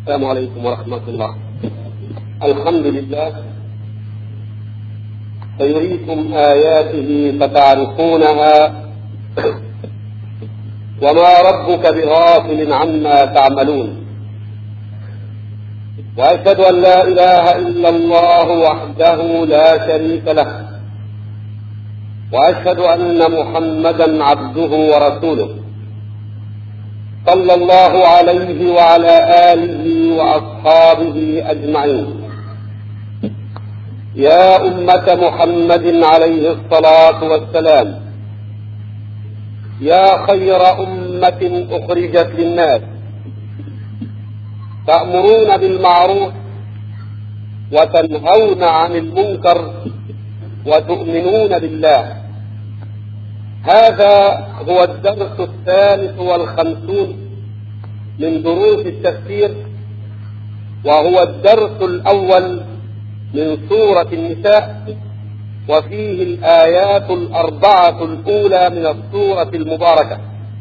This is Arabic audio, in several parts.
السلام عليكم ورحمة الله. الحمد لله. سيريكم آياته فتعرفونها وما ربك بغافل عما تعملون. وأشهد أن لا إله إلا الله وحده لا شريك له، وأشهد أن محمدا عبده ورسوله صلى الله عليه وعلى آله وأصحابه أجمعين. يا أمة محمد عليه الصلاة والسلام، يا خير أمة أخرجت للناس، تأمرون بالمعروف وتنهون عن المنكر وتؤمنون بالله. هذا هو الدرس 53 من دروس التفسير، وهو الدرس الأول من سورة النساء، وفيه الآيات 4 الأولى من السورة المباركة.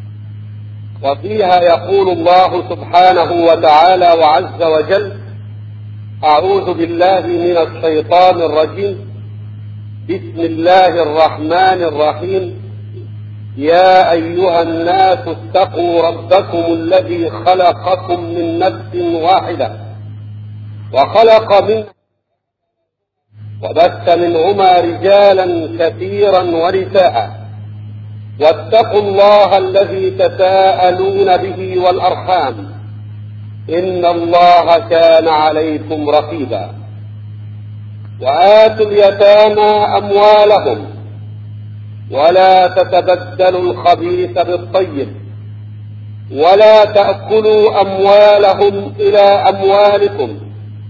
وفيها يقول الله سبحانه وتعالى وعز وجل: أعوذ بالله من الشيطان الرجيم، بسم الله الرحمن الرحيم. يا أيها الناس اتقوا ربكم الذي خلقكم من نفس واحدة وخلق منها وبث منهما رجالا كثيرا ونساء، واتقوا الله الذي تساءلون به والأرحام، إن الله كان عليكم رقيبا. وآتوا اليتامى أموالهم ولا تتبدلوا الخبيث بالطيب ولا تأكلوا أموالهم إلى أموالكم،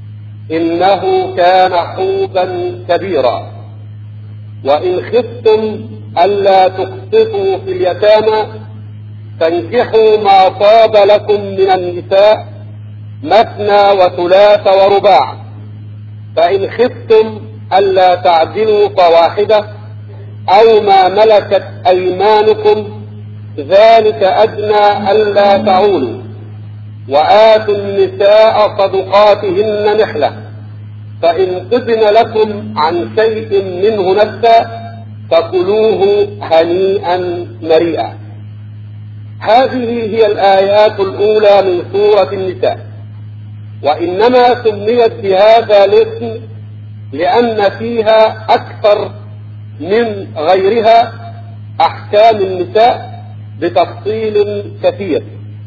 إنه كان حوبا كبيرا. وإن خفتم ألا تقسطوا في اليتامى فانكحوا ما طاب لكم من النساء مثنى وثلاث ورباع، فإن خفتم ألا تعدلوا فواحدة أو ما ملكت أيمانكم ذلك أدنى ألا تعولوا. وآتوا النساء صدقاتهن نحلة، فإن طبن لكم عن شيء منه نفسا فكلوه هنيئا مريئا. هذه هي الآيات الأولى من سورة النساء، وإنما سميت بهذا الاسم لأن فيها أكثر من غيرها أحكام النساء بتفصيل كثير.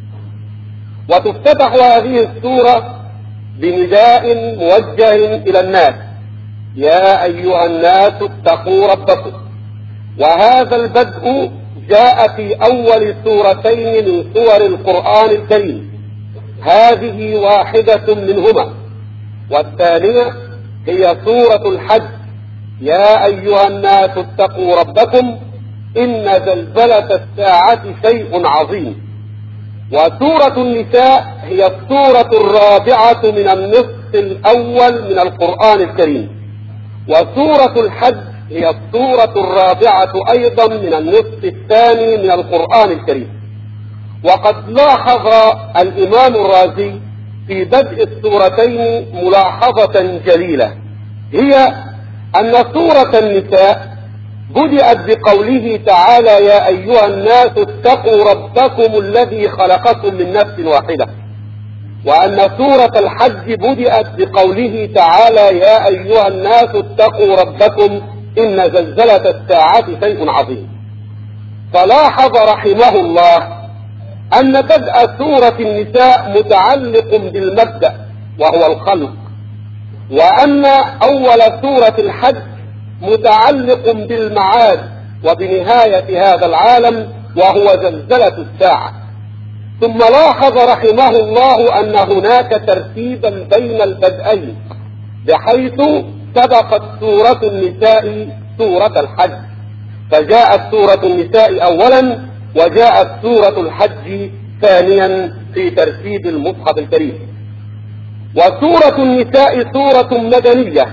وتفتتح هذه السورة بنداء موجه إلى الناس: يا أيها الناس اتقوا ربكم. وهذا البدء جاء في أول سورتين من سور القرآن الكريم، هذه واحدة منهما، والثانية هي سورة الحج: يا أيها الناس اتقوا ربكم إن زلزلة الساعة شيء عظيم. وسورة النساء هي السورة الرابعة من النصف الأول من القرآن الكريم، وسورة الحج هي السورة الرابعة أيضا من النصف الثاني من القرآن الكريم. وقد لاحظ الإمام الرازي في بدء السورتين ملاحظة جليلة، هي أن سورة النساء بدأت بقوله تعالى: يا أيها الناس اتقوا ربكم الذي خلقكم من نفس واحدة، وأن سورة الحج بدأت بقوله تعالى: يا أيها الناس اتقوا ربكم إن زلزلة الساعة شيء عظيم. فلاحظ رحمه الله أن بدء سورة النساء متعلق بالمبدأ وهو الخلق، وأن أول سورة الحج متعلق بالمعاد وبنهاية هذا العالم وهو زلزلة الساعة. ثم لاحظ رحمه الله أن هناك ترتيبا بين البدئين، بحيث سبقت سورة النساء سورة الحج، فجاءت سورة النساء أولا وجاءت سورة الحج ثانيا في ترتيب المصحف الكريم. وسورة النساء سورة مدنية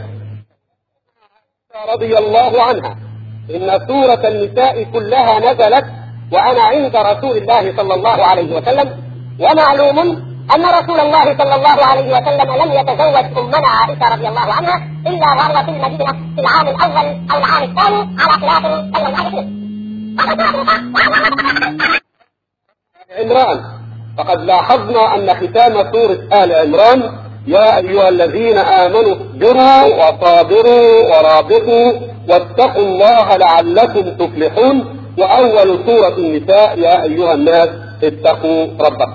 رضي الله عنها: إن سورة النساء كلها نزلت وأنا عند رسول الله صلى الله عليه وسلم، ومعلوم أن رسول الله صلى الله عليه وسلم لم يتزوج أمنا عائشة رضي الله عنها إلا وهو في المدينة في العام الأول أو العام الثاني على خلاف صلى الله عليه وسلم. عمران، فقد لاحظنا أن ختام سورة آل عمران يا أيها الذين آمنوا اصبروا وصابروا ورابطوا واتقوا الله لعلكم تفلحون، وأول سورة النساء يا أيها الناس اتقوا ربكم.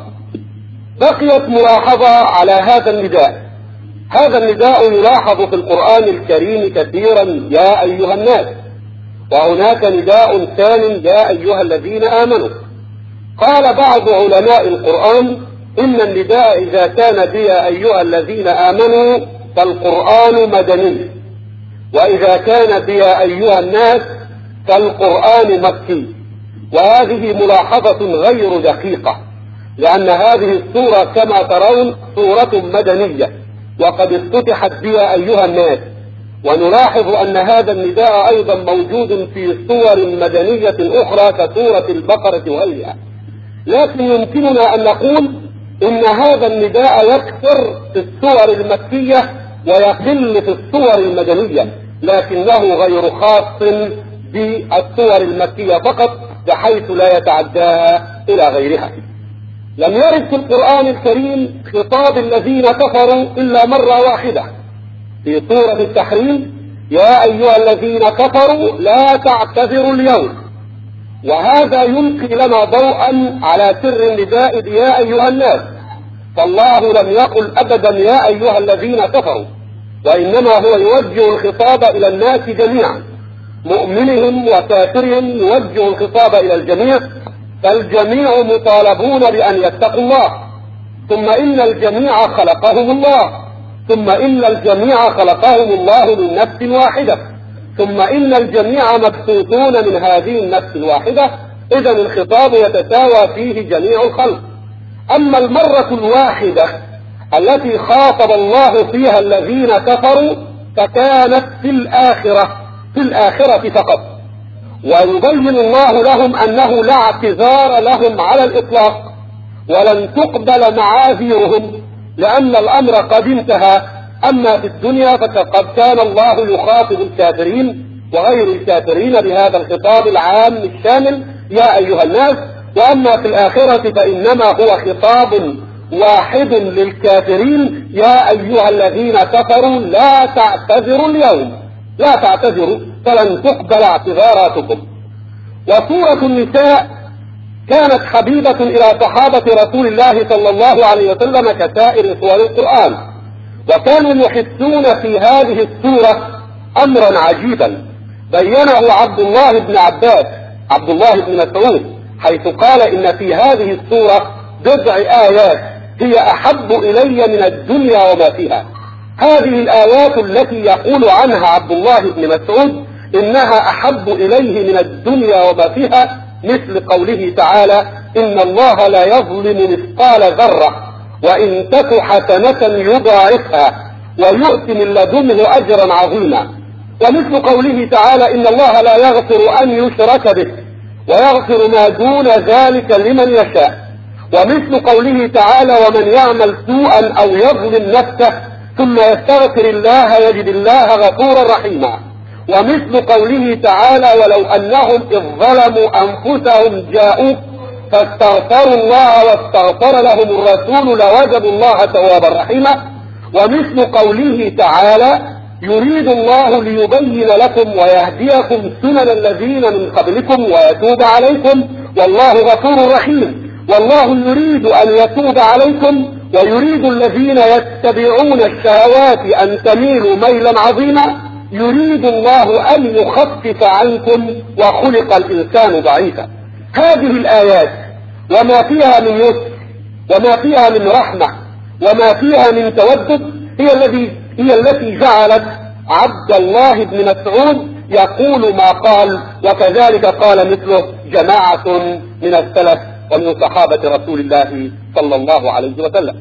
بقيت ملاحظة على هذا النداء. هذا النداء يلاحظ في القرآن الكريم كثيرا يا أيها الناس، وهناك نداء ثاني يا أيها الذين آمنوا. قال بعض علماء القرآن إن النداء إذا كان بيا أيها الذين آمنوا فالقرآن مدني، وإذا كان بيا أيها الناس فالقرآن مكي. وهذه ملاحظة غير دقيقة، لأن هذه السورة كما ترون سورة مدنية وقد افتتحت بيا أيها الناس، ونلاحظ أن هذا النداء أيضا موجود في صور مدنية أخرى كسورة البقرة وغيرها. لكن يمكننا أن نقول إن هذا النداء يكثر في السور المكية ويقل في السور المدنية، لكنه غير خاص بالسور المكية فقط بحيث لا يتعداها إلى غيرها. لم يرد في القرآن الكريم خطاب الذين كفروا إلا مرة واحدة في سورة التحريم يا أيها الذين كفروا لا تعتذروا اليوم، وهذا يلقي لنا ضوءا على سر النداء يا أيها الناس. فالله لم يقل أبدا يا أيها الذين كفروا، وإنما هو يوجه الخطاب إلى الناس جميعا، مؤمنهم وكافرهم يوجه الخطاب إلى الجميع، فالجميع مطالبون بأن يتقوا الله. ثم إن الجميع خلقهم الله، ثم إن الجميع خلقهم الله من نفس واحدة، ثم إن الجميع مبثوثون من هذه النفس الواحدة. إذا الخطاب يتساوى فيه جميع الخلق. أما المرة الواحدة التي خاطب الله فيها الذين كفروا فكانت في الآخرة فقط، ويبين الله لهم أنه لا اعتذار لهم على الإطلاق ولن تقبل معاذيرهم، لأن الأمر قد انتهى. أما في الدنيا فقد كان الله يخاطب الكافرين وغير الكافرين بهذا الخطاب العام الشامل يا أيها الناس، وأما في الآخرة فإنما هو خطاب واحد للكافرين يا أيها الذين كفروا لا تعتذروا اليوم، لا تعتذروا فلن تقبل اعتذاراتكم. وسورة النساء كانت حبيبة إلى صحابة رسول الله صلى الله عليه وسلم كسائر سور القرآن، وكانوا يحسون في هذه السورة أمرا عجيبا بينه عبد الله بن مسعود حيث قال إن في هذه السورة 9 آيات هي أحب إلي من الدنيا وما فيها. هذه الآيات التي يقول عنها عبد الله بن مسعود إنها أحب إليه من الدنيا وما فيها، مثل قوله تعالى إن الله لا يظلم مثقال ذرة وإن تك حسنة يضاعفها ويؤتي من لدنه أجرا عظيما، ومثل قوله تعالى إن الله لا يغفر أن يشرك به ويغفر ما دون ذلك لمن يشاء، ومثل قوله تعالى ومن يعمل سوءا أو يظلم نفسه ثم يستغفر الله يجد الله غفورا رحيما، ومثل قوله تعالى ولو أنهم إذ ظلموا أنفسهم جاءوك فاستغفروا الله واستغفر لهم الرسول لوجدوا الله توابا رحيما، ومثل قوله تعالى يريد الله ليبين لكم ويهديكم سنن الذين من قبلكم ويتوب عليكم والله غفور رحيم، والله يريد أن يتوب عليكم ويريد الذين يتبعون الشهوات أن تميلوا ميلا عظيما، يريد الله أن يخفف عنكم وخلق الإنسان ضعيفا. هذه الآيات وما فيها من يسر وما فيها من رحمة وما فيها من تودد هي التي جعلت عبد الله بن مسعود يقول ما قال، وكذلك قال مثله جماعة من السلف ومن صحابة رسول الله صلى الله عليه وسلم.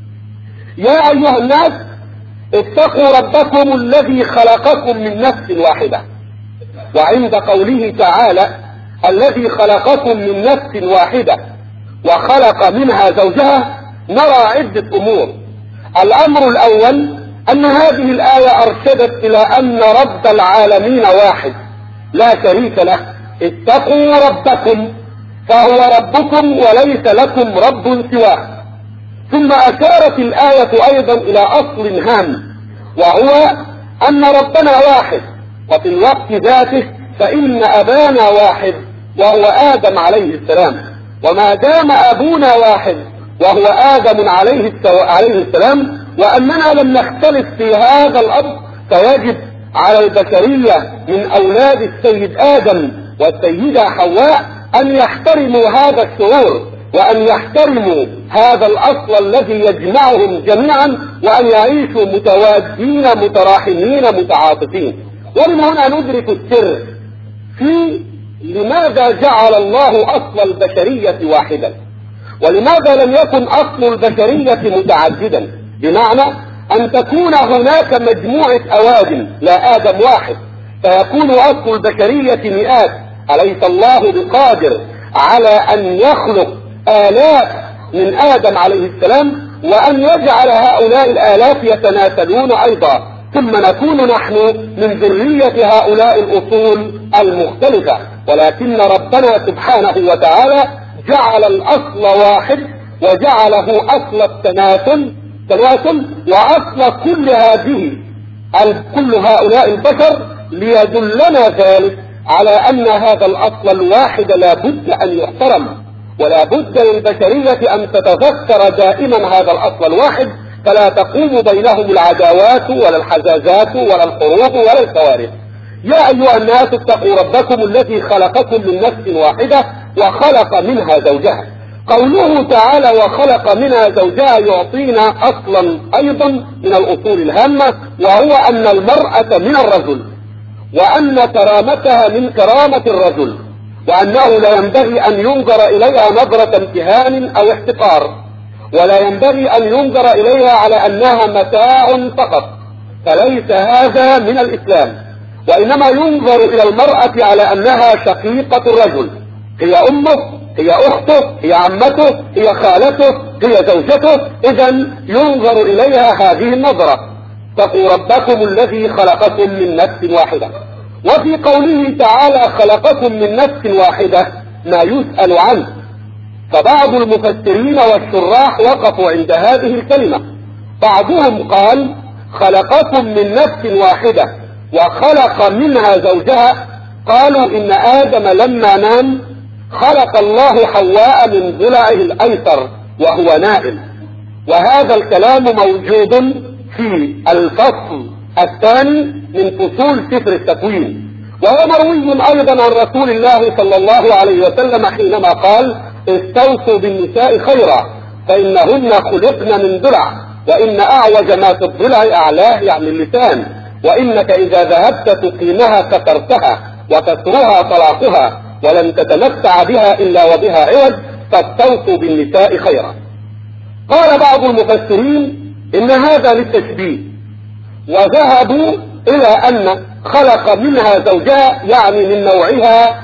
يا أيها الناس اتقوا ربكم الذي خلقكم من نفس واحدة. وعند قوله تعالى الذي خلقكم من نفس واحدة وخلق منها زوجها نرى عدة أمور. الأمر الأول أن هذه الآية أرشدت إلى أن رب العالمين واحد لا شريك له. اتقوا ربكم فهو ربكم وليس لكم رب سواه. ثم أشارت الآية أيضا إلى أصل هام، وهو أن ربنا واحد، وفي الوقت ذاته فإن أبانا واحد وهو آدم عليه السلام. وما دام أبونا واحد وهو آدم عليه السلام، وأننا لم نختلف في هذا الأمر، فيجب على البشرية من أولاد السيد آدم والسيدة حواء أن يحترموا هذا الشعور، وأن يحترموا هذا الأصل الذي يجمعهم جميعا، وأن يعيشوا متوادين متراحمين متعاطفين. ومن هنا ندرك السر في لماذا جعل الله أصل البشرية واحدا، ولماذا لم يكن أصل البشرية متعددا، بمعنى أن تكون هناك مجموعة أوادم لا آدم واحد، فيكون أصل البشرية مئات. أليس الله بقادر على أن يخلق آلاف من آدم عليه السلام، وأن يجعل هؤلاء الآلاف يتناسلون أيضا، ثم نكون نحن من ذرية هؤلاء الأصول المختلفة. ولكن ربنا سبحانه وتعالى جعل الأصل واحد، وجعله أصل التناسل وأصل كل هؤلاء البشر، ليدلنا ذلك على أن هذا الأصل الواحد لا بد أن يحترم، ولا بد للبشرية أن تتذكر دائما هذا الأصل الواحد، فلا تقوم بينهم العداوات ولا الحزازات ولا الحروب ولا الكوارث. يا أيها الناس اتقوا ربكم الذي خلقكم من نفس واحدة وخلق منها زوجها. قوله تعالى وخلق منها زوجها يعطينا أصلا أيضا من الأصول الهامة، وهو أن المرأة من الرجل، وأن كرامتها من كرامة الرجل، وأنه لا ينبغي أن ينظر إليها نظرة امتهان أو احتقار، ولا ينبغي أن ينظر إليها على أنها متاع فقط، فليس هذا من الإسلام. وإنما ينظر إلى المرأة على أنها شقيقة الرجل، هي أمه، هي أخته، هي عمته، هي خالته، هي زوجته. إذن ينظر إليها هذه النظرة. اتقوا ربكم الذي خلقكم من نفس واحدة. وفي قوله تعالى خلقكم من نفس واحدة ما يسأل عنه، فبعض المفسرين والشراح وقفوا عند هذه الكلمة. بعضهم قال خلقكم من نفس واحدة وخلق منها زوجها، قالوا إن آدم لما نام خلق الله حواء من ضلعه الأيسر وهو نائم. وهذا الكلام موجود في الفصل الثاني من فصول سفر التكوين، وهو مروي أيضا عن رسول الله صلى الله عليه وسلم حينما قال استوصوا بالنساء خيرا فإنهن خلقن من ضلع، وإن أعوج ما في الضلع أعلاه يعني اللسان، وإنك إذا ذهبت تقيمها كسرتها وكسرها طلاقها، ولن تتمتع بها إلا وبها عوج، فاستوصوا بالنساء خيرا. قال بعض المفسرين إن هذا للتشبيه، وذهبوا إلى أن خلق منها زوجها يعني من نوعها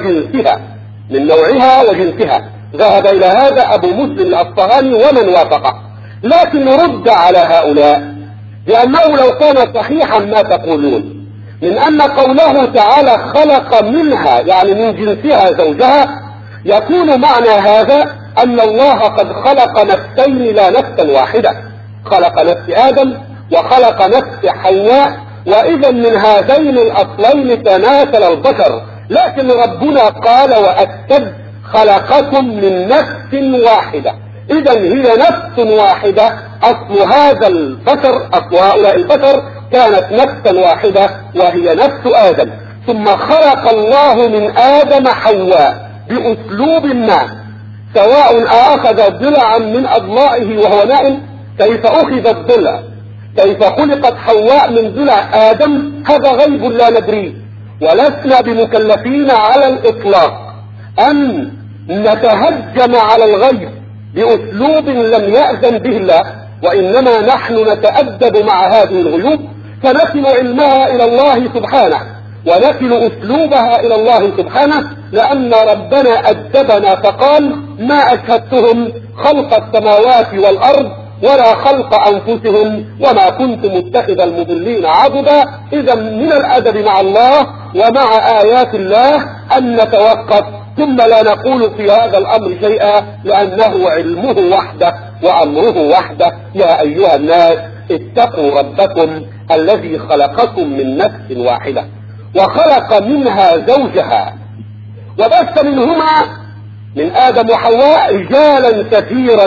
وجنسها. ذهب إلى هذا أبو مسلم الأصفهاني ومن وافقه، لكن رد على هؤلاء لأنه لو كان صحيحا ما تقولون من أن قوله تعالى خلق منها يعني من جنسها زوجها، يكون معنى هذا أن الله قد خلق نفسين لا نفسا واحدة، خلق نفس آدم وخلق نفس حواء، وإذا من هذين الأصلين تناسل البشر. لكن ربنا قال وأكد خلقكم من نفس واحدة، إذا هي نفس واحدة. أصل هذا البشر، أصل هؤلاء البشر كانت نفسا واحدة وهي نفس آدم. ثم خلق الله من آدم حواء بأسلوب ما، سواء أخذ ضلعا من أضلائه وهو نائم، كيف أخذ الضلع، كيف خلقت حواء من ضلع آدم، هذا غيب لا ندريه، ولسنا بمكلفين على الإطلاق أن نتهجم على الغيب بأسلوب لم يأذن به الله، وإنما نحن نتأدب مع هذه الغيوب فنسل علمها إلى الله سبحانه، ونكل أسلوبها إلى الله سبحانه، لأن ربنا أدبنا فقال: ما أشهدتهم خلق السماوات والأرض ولا خلق أنفسهم وما كنت متخذ المضلين عضدا. إذا من الأدب مع الله ومع آيات الله أن نتوقف، ثم لا نقول في هذا الأمر شيئا، لأنه علمه وحده وأمره وحده. يا أيها الناس اتقوا ربكم الذي خلقكم من نفس واحدة وخلق منها زوجها وبث منهما من آدم وحواء رجالا كثيرا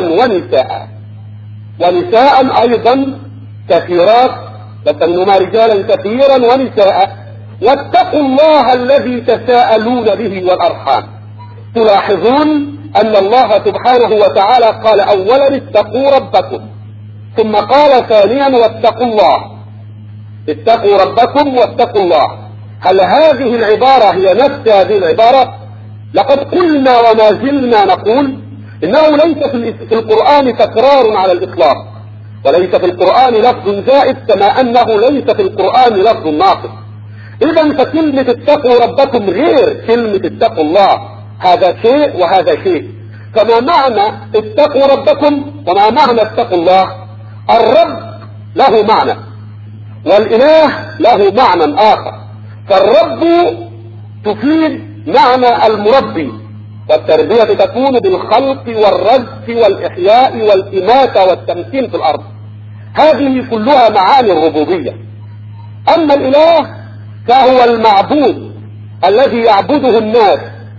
ونساء أيضا كثيرات، بث منهما رجالا كثيرا ونساء. واتقوا الله الذي تساءلون به والأرحام. تلاحظون أن الله سبحانه وتعالى قال أولا: اتقوا ربكم، ثم قال ثانيا: واتقوا الله. اتقوا ربكم واتقوا الله. هل هذه العبارة هي نفس هذه العبارة؟ لقد قلنا وما زلنا نقول إنه ليس في القرآن تكرار على الإطلاق، وليس في القرآن لفظ زائد، كما أنه ليس في القرآن لفظ ناقص. إذا فكلمة اتقوا ربكم غير كلمة اتقوا الله، هذا شيء وهذا شيء. فما معنى اتقوا ربكم وما معنى اتقوا الله؟ الرب له معنى والإله له معنى آخر. فالرب تفيد معنى المربي، والتربية تكون بالخلق والرزق والإحياء والإماتة والتمكين في الأرض. هذه كلها معاني الربوبية. أما الإله فهو المعبود الذي يعبده الناس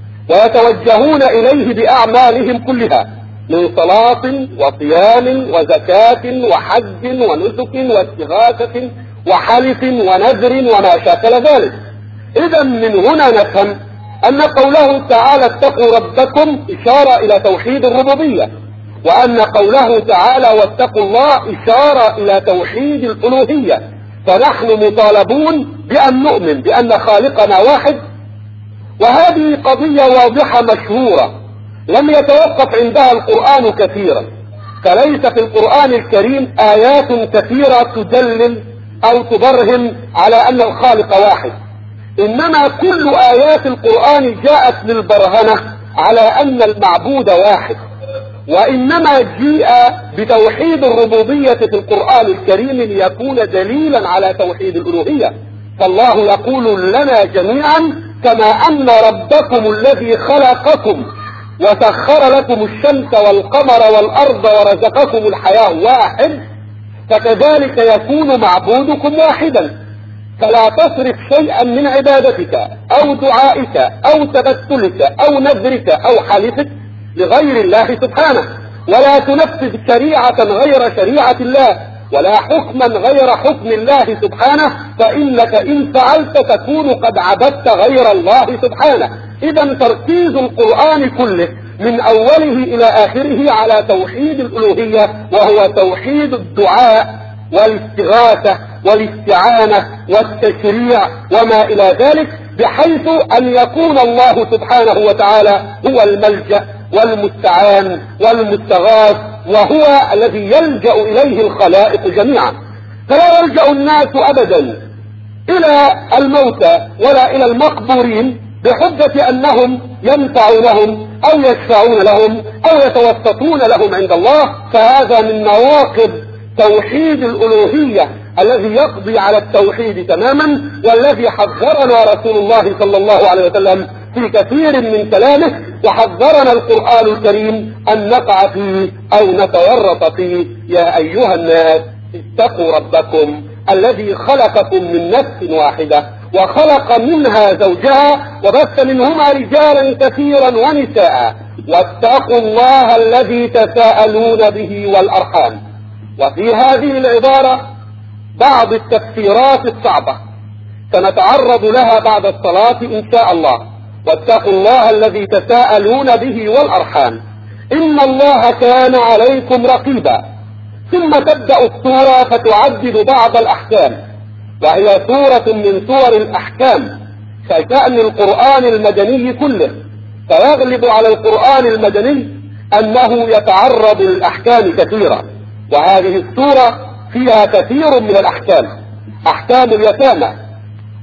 ويتوجهون إليه بأعمالهم كلها، من صلاة وصيام وزكاة وحج ونسك واستغاثة وحلف ونذر وما شاكل ذلك. إذا من هنا نفهم أن قوله تعالى اتقوا ربكم إشارة إلى توحيد الربوبية، وأن قوله تعالى واتقوا الله إشارة إلى توحيد الألوهية. فنحن مطالبون بأن نؤمن بأن خالقنا واحد، وهذه قضية واضحة مشهورة لم يتوقف عندها القرآن كثيرا. فليس في القرآن الكريم آيات كثيرة تدلل أو تبرهن على أن الخالق واحد، إنما كل آيات القرآن جاءت للبرهنة على أن المعبود واحد. وإنما جيء بتوحيد الربوبية في القرآن الكريم ليكون دليلا على توحيد الألوهية. فالله يقول لنا جميعا: كما أن ربكم الذي خلقكم وسخر لكم الشمس والقمر والأرض ورزقكم الحياة واحد، فكذلك يكون معبودكم واحدا. فلا تصرف شيئا من عبادتك أو دعائك أو تبتلك أو نذرك أو حلفك لغير الله سبحانه، ولا تنفذ شريعة غير شريعة الله ولا حكما غير حكم الله سبحانه، فإنك إن فعلت تكون قد عبدت غير الله سبحانه. إذا تركيز القرآن كله من أوله إلى آخره على توحيد الألوهية، وهو توحيد الدعاء والاستغاثة والاستعانة والتشريع وما إلى ذلك، بحيث أن يكون الله سبحانه وتعالى هو الملجأ والمستعان والمستغاث، وهو الذي يلجأ إليه الخلائق جميعا. فلا يلجأ الناس أبدا إلى الموتى ولا إلى المقبورين بحجة أنهم ينفعونهم أو يشفعون لهم أو يتوسطون لهم عند الله. فهذا من نواقض توحيد الألوهية الذي يقضي على التوحيد تماما، والذي حذرنا رسول الله صلى الله عليه وسلم في كثير من كلامه، وحذرنا القرآن الكريم أن نقع فيه أو نتورط فيه. يا أيها الناس اتقوا ربكم الذي خلقكم من نفس واحدة وخلق منها زوجها وبث منهما رجالا كثيرا ونساء واتقوا الله الذي تساءلون به والأرحام. وفي هذه العبارة بعض التفسيرات الصعبة سنتعرض لها بعد الصلاة إن شاء الله. واتقوا الله الذي تساءلون به والأرحام إن الله كان عليكم رقيبا. ثم تبدأ السورة فتعدد بعض الأحكام، وهي سورة من سور الأحكام كشأن القرآن المدني كله، فيغلب على القرآن المدني أنه يتعرض للأحكام كثيرا. وهذه السورة فيها كثير من الأحكام: أحكام اليتامى،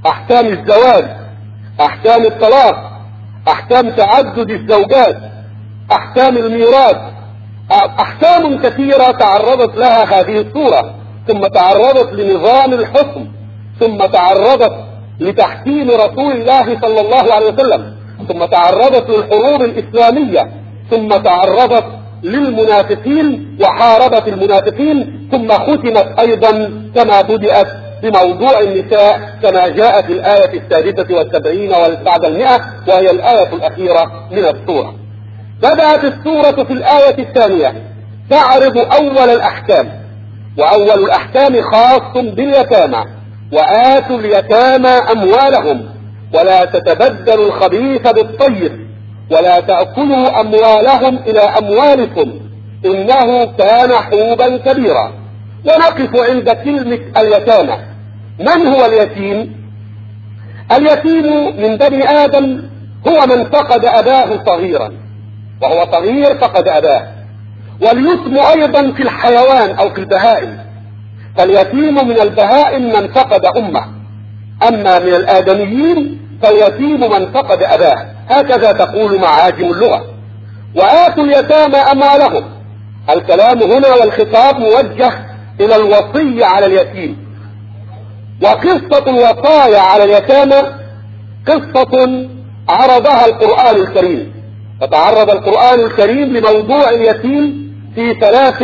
أحكام الزواج، أحكام الطلاق، أحكام تعدد الزوجات، أحكام الميراث، أحكام كثيرة تعرضت لها هذه الصورة، ثم تعرضت لنظام الحكم، ثم تعرضت لتحكيم رسول الله صلى الله عليه وسلم، ثم تعرضت للحروب الإسلامية، ثم تعرضت للمنافقين وحاربت المنافقين، ثم ختمت أيضا كما بدأت بموضوع النساء كما جاء في الآية 76 بعد 100، وهي الآية الأخيرة من السورة. بدأت السورة في الآية 2 تعرض أول الأحكام، وأول الأحكام خاص باليتامى: وآتوا اليتامى أموالهم ولا تتبدلوا الخبيث بالطيب ولا تأكلوا أموالهم إلى أموالكم إنه كان حوبا كبيرا. ونقف عند كلمة اليتامى. من هو اليتيم؟ اليتيم من بني آدم هو من فقد أباه صغيرا، وهو صغير فقد أباه. واليتم أيضا في الحيوان أو في البهائم، فاليتيم من البهائم من فقد أمه، أما من الآدميين فاليتيم من فقد أباه، هكذا تقول معاجم اللغة. وآتوا اليتامى أموالهم، الكلام هنا والخطاب موجه إلى الوصية على اليتيم. وقصة الوصايا على اليتامى قصة عرضها القرآن الكريم، فتعرض القرآن الكريم لموضوع اليتيم في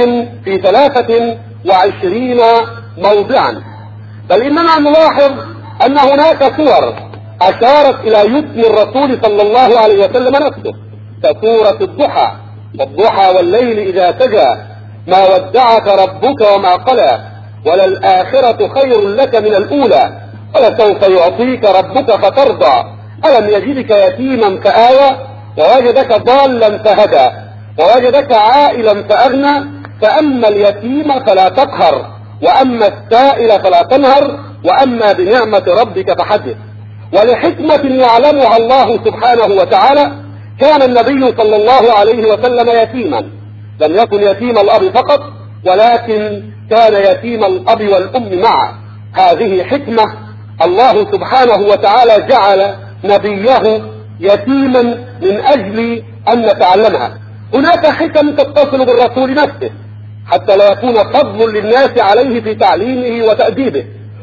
23 موضعا. بل إننا نلاحظ أن هناك صور أشارت إلى يتم الرسول صلى الله عليه وسلم نفسه، كسورة الضحى: والضحى والليل إذا سجى ما ودعك ربك وما قلى وللآخرة خير لك من الأولى ولسوف يعطيك ربك فترضى ألم يجدك يتيما فآوى ووجدك ضالا فهدى ووجدك عائلا فأغنى فأما اليتيم فلا تقهر وأما السائل فلا تنهر وأما بنعمة ربك فحدث. ولحكمة يعلمها الله سبحانه وتعالى كان النبي صلى الله عليه وسلم يتيما، لم يكن يتيم الأب فقط ولكن كان يتيم الأب والأم معا. هذه حكمة الله سبحانه وتعالى جعل نبيه يتيما من أجل أن نتعلمها. هناك حكم تتصل بالرسول نفسه حتى لا يكون فضل للناس عليه في تعليمه وتأديبه،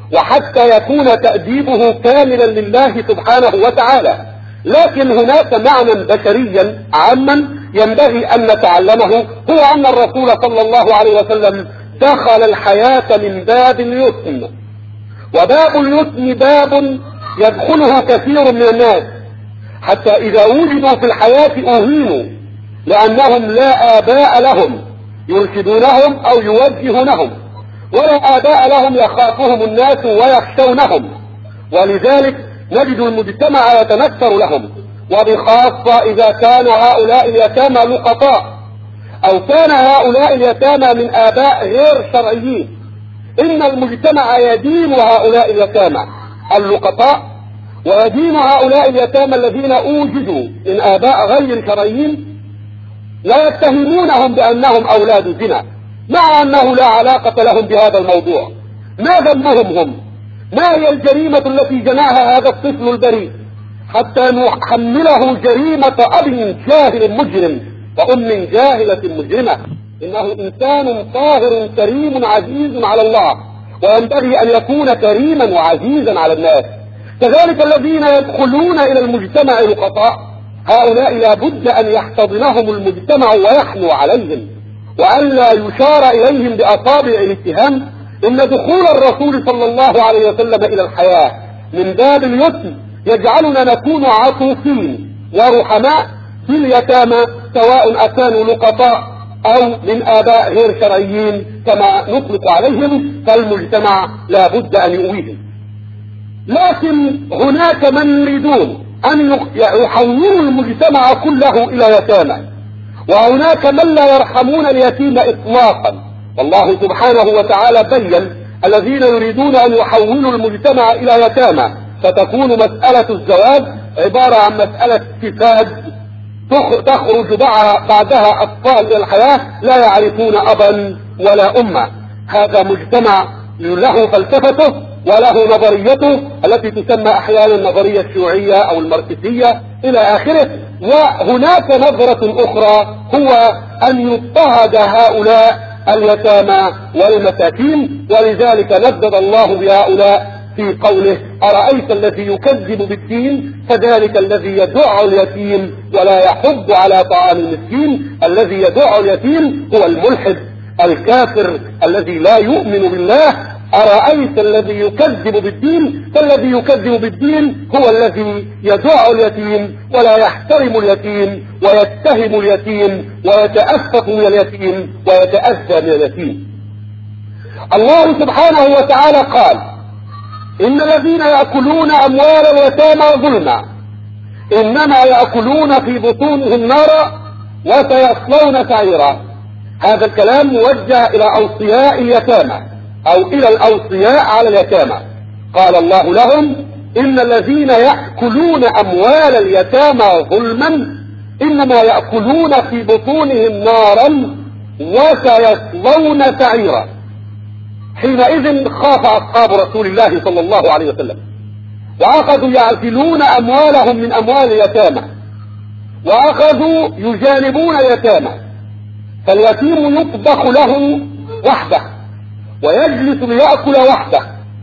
وحتى يكون تأديبه كاملا لله سبحانه وتعالى. لكن هناك معنى بشريا عاما ينبغي أن نتعلمه، هو أن الرسول صلى الله عليه وسلم دخل الحياة من باب اليتم، وباب اليتم باب يدخله كثير من الناس، حتى إذا وجدوا في الحياة أهينوا لأنهم لا آباء لهم يرشدونهم أو يوجهونهم، ولا آباء لهم يخافهم الناس ويخشونهم، ولذلك نجد المجتمع يتنكر لهم، وبخاصة إذا كان هؤلاء اليتامى لقطاء أو كان هؤلاء اليتامى من آباء غير شرعيين. إن المجتمع يدين هؤلاء اليتامى اللقطاء، ويدين هؤلاء اليتامى الذين أوجدوا من آباء غير شرعيين، لا يتهمونهم بأنهم أولاد زنا، مع أنه لا علاقة لهم بهذا الموضوع. ما ذنبهم هم؟ ما هي الجريمة التي جناها هذا الطفل البريء حتى نحمله جريمة أب جاهل مجرم وأم جاهلة مجرمة؟ إنه إنسان طاهر كريم عزيز على الله، وينبغي أن يكون كريما وعزيزا على الناس. كذلك الذين يدخلون إلى المجتمع لقطاء، هؤلاء لا بد أن يحتضنهم المجتمع ويحنو عليهم، وأن لا يشار إليهم بأصابع الاتهام. إن دخول الرسول صلى الله عليه وسلم إلى الحياة من باب اليتم يجعلنا نكون عطوفين ورحماء في اليتامى، سواء أكانوا لقطاء أو من آباء غير شرعيين كما نطلق عليهم، فالمجتمع لا بد أن يؤويهم. لكن هناك من يريدون أن يحولوا المجتمع كله إلى يتامى، وهناك من لا يرحمون اليتيم إطلاقا. والله سبحانه وتعالى بين الذين يريدون أن يحولوا المجتمع إلى يتامى، فتكون مسألة الزواج عبارة عن مسألة فساد، تخرج بعدها أطفال إلى الحياة لا يعرفون أبا ولا أمة. هذا مجتمع له فلسفته وله نظريته التي تسمى أحيانا النظرية الشيوعية أو الماركسية إلى آخره. وهناك نظرة أخرى هو أن يضطهد هؤلاء اليتامى والمساكين، ولذلك ندد الله بهؤلاء في قوله: أرأيت الذي يكذب بالدين فذلك الذي يدع اليتيم ولا يحض على طعام المسكين. الذي يدع اليتيم هو الملحد الكافر الذي لا يؤمن بالله. أرأيت الذي يكذب بالدين، فالذي يكذب بالدين هو الذي يدع اليتيم ولا يحترم اليتيم ويتهم اليتيم ويتأسف من اليتيم ويتأذى من اليتيم. الله سبحانه وتعالى قال: إن الذين يأكلون أموال اليتامى ظلما إنما يأكلون في بطونهم نارا وسيصلون سعيرا. هذا الكلام موجه إلى أوصياء اليتامى أو إلى الأوصياء على اليتامى. قال الله لهم: إن الذين يأكلون أموال اليتامى ظلما إنما يأكلون في بطونهم نارا وسيصلون سعيرا. حينئذ خاف أصحاب رسول الله صلى الله عليه وسلم، وأخذوا يعزلون أموالهم من أموال اليتامى، وأخذوا يجانبون اليتامى. فاليتيم يطبخ له وحده ويجلس ليأكل وحده،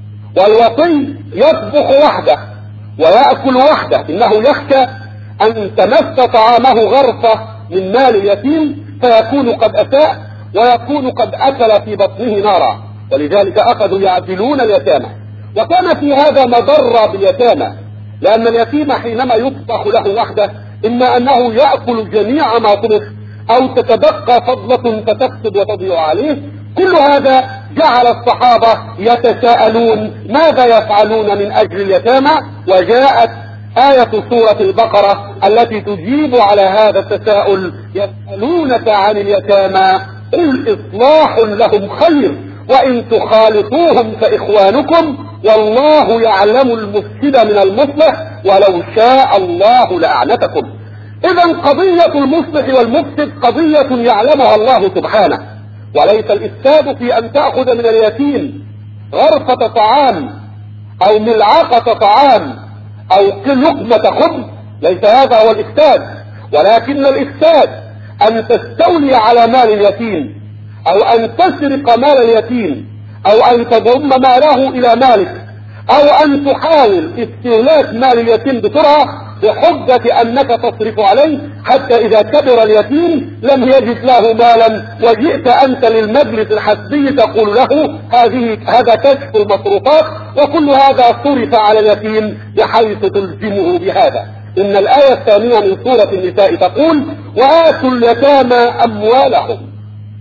والوصي يطبخ وحده ويأكل وحده، إنه يخشى أن تمس طعامه غرفة من مال اليتيم فيكون قد أساء ويكون قد أكل في بطنه نارا. ولذلك أخذوا يعزلون اليتامى. وكان في هذا مضرة باليتامى، لأن اليتيم حينما يطبخ له وحده إما أنه يأكل جميع ما طبخ أو تتبقى فضلة فتفسد وتضيع عليه. كل هذا جعل الصحابة يتساءلون ماذا يفعلون من أجل اليتامى، وجاءت آية سورة البقرة التي تجيب على هذا التساؤل: يسألونك عن اليتامى قل إصلاح لهم خير وإن تخالطوهم فإخوانكم والله يعلم المفسد من المصلح ولو شاء الله لأعنتكم. إذا قضية المصلح والمفسد قضية يعلمها الله سبحانه، وليس الإفساد في أن تأخذ من اليتيم غرفة طعام أو ملعقة طعام أو لقمة خبز، ليس هذا هو الإفساد، ولكن الإفساد أن تستولي على مال اليتيم أو أن تسرق مال اليتيم أو أن تضم ماله إلى مالك أو أن تحاول استهلاك مال اليتيم بسرعة بحجة أنك تصرف عليه حتى إذا كبر اليتيم لم يجد له مالا وجئت أنت للمجلس الحسبي تقول له هذا كشف المصروفات، وكل هذا صرف على اليتيم بحيث تلزمه بهذا. إن الآية الثانية من سورة النساء تقول: وآتوا اليتامى أموالهم.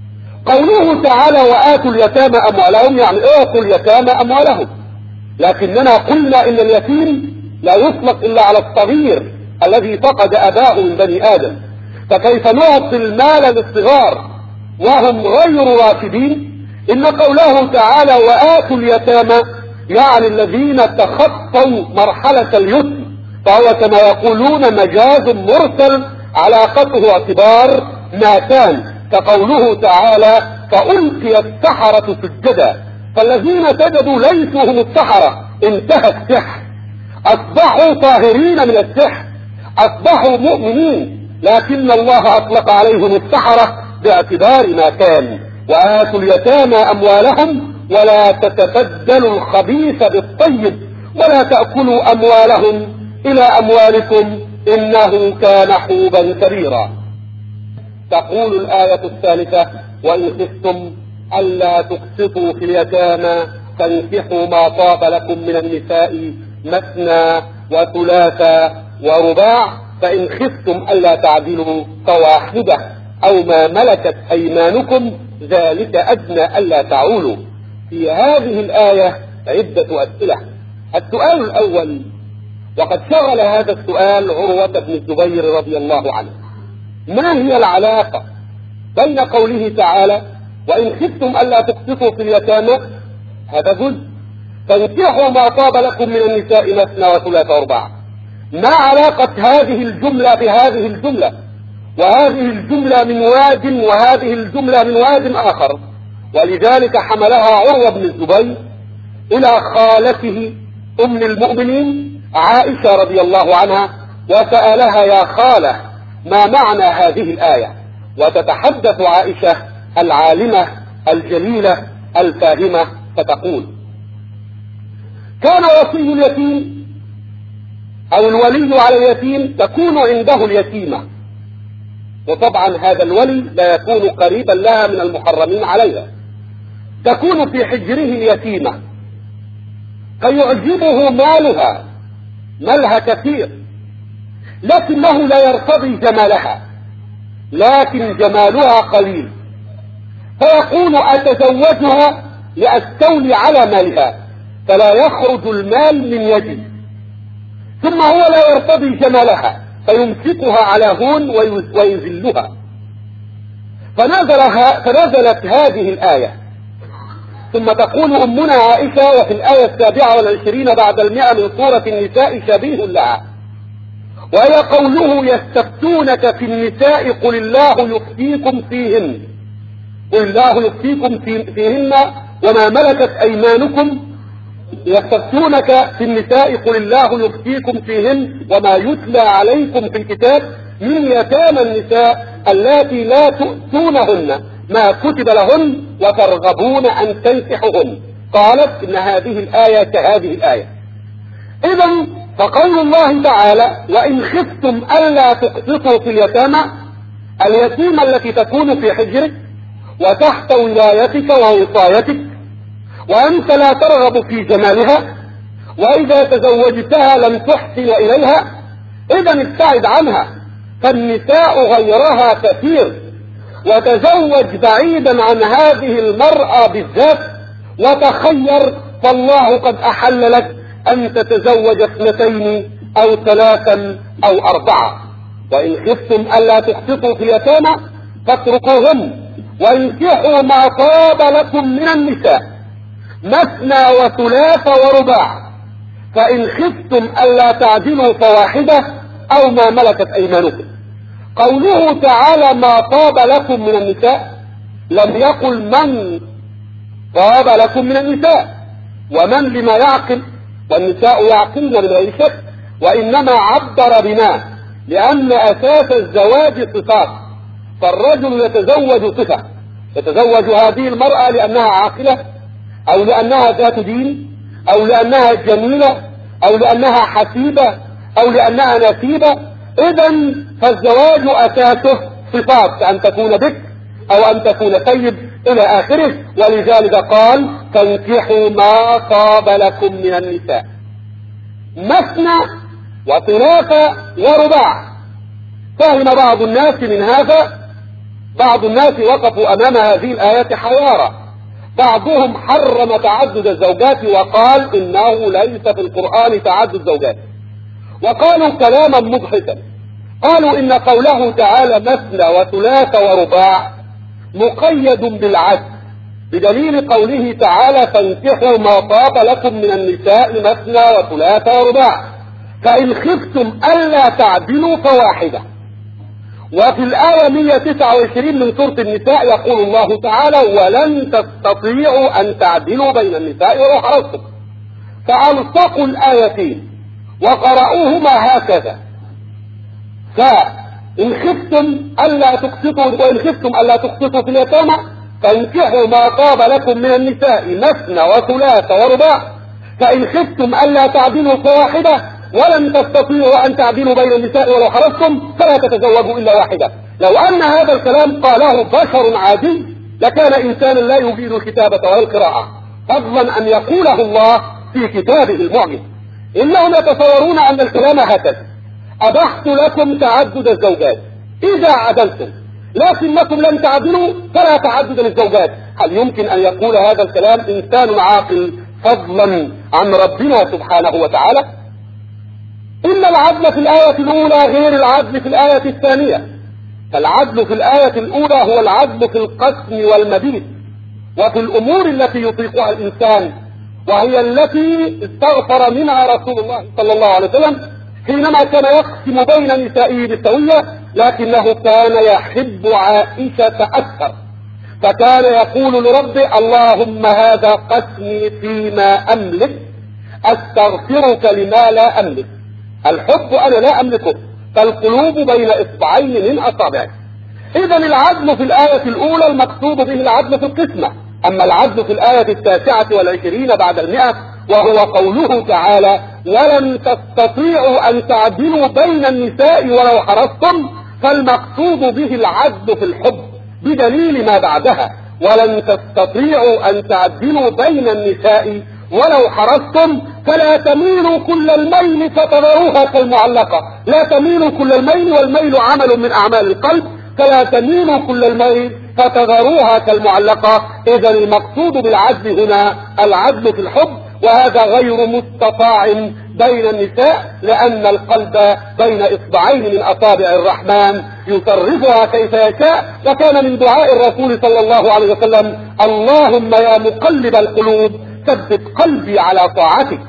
قوله تعالى وآتوا اليتامى أموالهم يعني آتوا اليتامى أموالهم، لكننا قلنا إن اليتيم لا يطلق إلا على الصغير الذي فقد أباه من بني آدم، فكيف نعطي المال للصغار وهم غير راشدين؟ إن قوله تعالى وآتوا اليتامى يعني الذين تخطوا مرحلة اليتم، فهو كما يقولون مجاز مرسل علاقته اعتبار ما كان، كقوله تعالى فألقي السحرة سجدا، فالذين سجدوا ليسوا هم السحرة، انتهى السحر، أصبحوا طاهرين من السحر، أصبحوا مؤمنين، لكن الله أطلق عليهم السحرة باعتبار ما كان. وآتوا اليتامى أموالهم ولا تتبدلوا الخبيث بالطيب ولا تأكلوا أموالهم إلى أموالكم إنه كان حوبا كبيرا. تقول الآية الثالثة وإن خفتم ألا تقسطوا في اليتامى فانكحوا ما طاب لكم من النساء مثنى وثلاث ورباع فإن خفتم ألا تعدلوا فواحدة أو ما ملكت أيمانكم ذلك أدنى ألا تعولوا. في هذه الآية عدة أسئلة. السؤال الأول، وقد شغل هذا السؤال عروة بن الزبير رضي الله عنه، ما هي العلاقة بين قوله تعالى وإن خفتم ألا تقسطوا في اليتامى، هذا جزء، فانكحوا ما طاب لكم من النساء مثنى وثلاث ورباع، ما علاقة هذه الجملة بهذه الجملة؟ وهذه الجملة من واد وهذه الجملة من واد آخر، ولذلك حملها عروة بن الزبير إلى خالته أم المؤمنين عائشة رضي الله عنها وسألها: يا خالة، ما معنى هذه الآية؟ وتتحدث عائشة العالمة الجليلة الفاهمة فتقول: كان وصي اليتيم أو الولي على اليتيم تكون عنده اليتيمة، وطبعا هذا الولي لا يكون قريبا لها من المحرمين عليها، تكون في حجره اليتيمة فيعجبه مالها كثير، لكنه لا يرتضي جمالها، لكن جمالها قليل، فيقول: أتزوجها لأستولي على مالها فلا يخرج المال من يدي. ثم هو لا يرتضي جمالها فيمسكها على هون ويذلها. فنزلت هذه الآية. ثم تقول أمنا عائشة: وفي الآية 27 بعد 100 من سورة النساء شبيه لها، وهي قوله: يستفتونك في النساء قل الله يفتيكم فيهن، قل الله يفتيكم فيهن وما ملكت أيمانكم. يستفتونك في النساء قل الله يفتيكم فيهن وما يتلى عليكم في الكتاب من يتامى النساء اللاتي لا تؤتونهن ما كتب لهن وترغبون أن تنكحوهن. قالت: إن هذه الآية كهذه الآية. إذن فقول الله تعالى: وإن خفتم ألا تقسطوا في اليتامى، اليتيمة التي تكون في حجرك وتحت ولايتك ووصايتك، وأنت لا ترغب في جمالها، وإذا تزوجتها لم تحسن إليها، إذن ابتعد عنها، فالنساء غيرها كثير، وتزوج بعيدا عن هذه المرأة بالذات، وتخير، فالله قد أحل لك أن تتزوج 2 أو 3 أو 4. وإن خفتم ألا تقسطوا في اليتامى فاتركوهن وانكحوا ما طاب لكم من النساء مثنى وثلاث ورباع، فإن خفتم ألا تعدلوا فواحدة أو ما ملكت أيمانكم. قوله تعالى: ما طاب لكم من النساء، لم يقل من طاب لكم من النساء، ومن لما يعقل، والنساء يعقلن من غير شك، وإنما عبر بما، لأن أساس الزواج صفات، فالرجل يتزوج صفة، يتزوج هذه المرأة لأنها عاقلة، أو لأنها ذات دين، أو لأنها جميلة، أو لأنها حسيبة، أو لأنها نسيبة. إذن فالزواج أساسه صفات، كأن تكون بكر أو أن تكون سيد إلى آخره. ولذلك قال: فانكحوا ما طاب لكم من النساء مثنى وثلاث ورباع. فهم بعض الناس من هذا، بعض الناس وقفوا أمام هذه الآيات حيارى، بعضهم حرم تعدد الزوجات وقال إنه ليس في القرآن تعدد زوجات، وقالوا كلاما مضحكا، قالوا إن قوله تعالى مثنى وثلاث ورباع مقيد بالعدل، بدليل قوله تعالى: فانكحوا ما طاب لكم من النساء مثنى وثلاث ورباع، فإن خفتم ألا تعدلوا فواحدة. وفي الآية 129 من سورة النساء يقول الله تعالى: ولن تستطيعوا أن تعدلوا بين النساء ولو حرصتم. فألصقوا الآيتين وقرأوهما هكذا: فإن خفتم ألا تقسطوا، وإن خفتم ألا تقسطوا في اليتامى فانكحوا ما طاب لكم من النساء مثنى وثلاث ورباع، فإن خفتم ألا تعدلوا فواحدة، ولن تستطيعوا أن تعدلوا بين النساء ولو حرصتم فلا تتزوجوا إلا واحدة. لو أن هذا الكلام قاله بشر عادي لكان إنسانا لا يجيد الكتابة ولا القراءة، فضلا أن يقوله الله في كتابه المعجز. إنهم يتصورون أن الكلام هكذا: أبحت لكم تعدد الزوجات إذا عدلتم، لكنكم لن تعدلوا فلا تعدد للزوجات. هل يمكن أن يقول هذا الكلام إنسان عاقل فضلا عن ربنا سبحانه وتعالى؟ إن العدل في الآية الأولى غير العدل في الآية الثانية. فالعدل في الآية الأولى هو العدل في القسم والمبيت وفي الأمور التي يطيقها الإنسان، وهي التي استغفر منها رسول الله صلى الله عليه وسلم حينما كان يقسم بين نسائه بالسوية، لكنه كان يحب عائشة أكثر، فكان يقول لربه: اللهم هذا قسمي فيما أملك، أستغفرك لما لا أملك. الحب أنا لا أملكه، فالقلوب بين إصبعين من أصابعك. إذا العدل في الآية الأولى المقصود به العدل في القسمة. أما العدل في الآية 29 بعد 100 وهو قوله تعالى: ولن تستطيعوا أن تعدلوا بين النساء ولو حرصتم، فالمقصود به العدل في الحب بدليل ما بعدها: ولن تستطيعوا أن تعدلوا بين النساء ولو حرصتم فلا تميلوا كل الميل فتذروها كالمعلقة. لا تميلوا كل الميل، والميل عمل من أعمال القلب، فلا تميلوا كل الميل فتذروها كالمعلقة. إذا المقصود بالعدل هنا العدل في الحب، وهذا غير مستطاع بين النساء، لأن القلب بين إصبعين من أصابع الرحمن يصرفها كيف يشاء. وكان من دعاء الرسول صلى الله عليه وسلم: اللهم يا مقلب القلوب ثبت قلبي على طاعتك.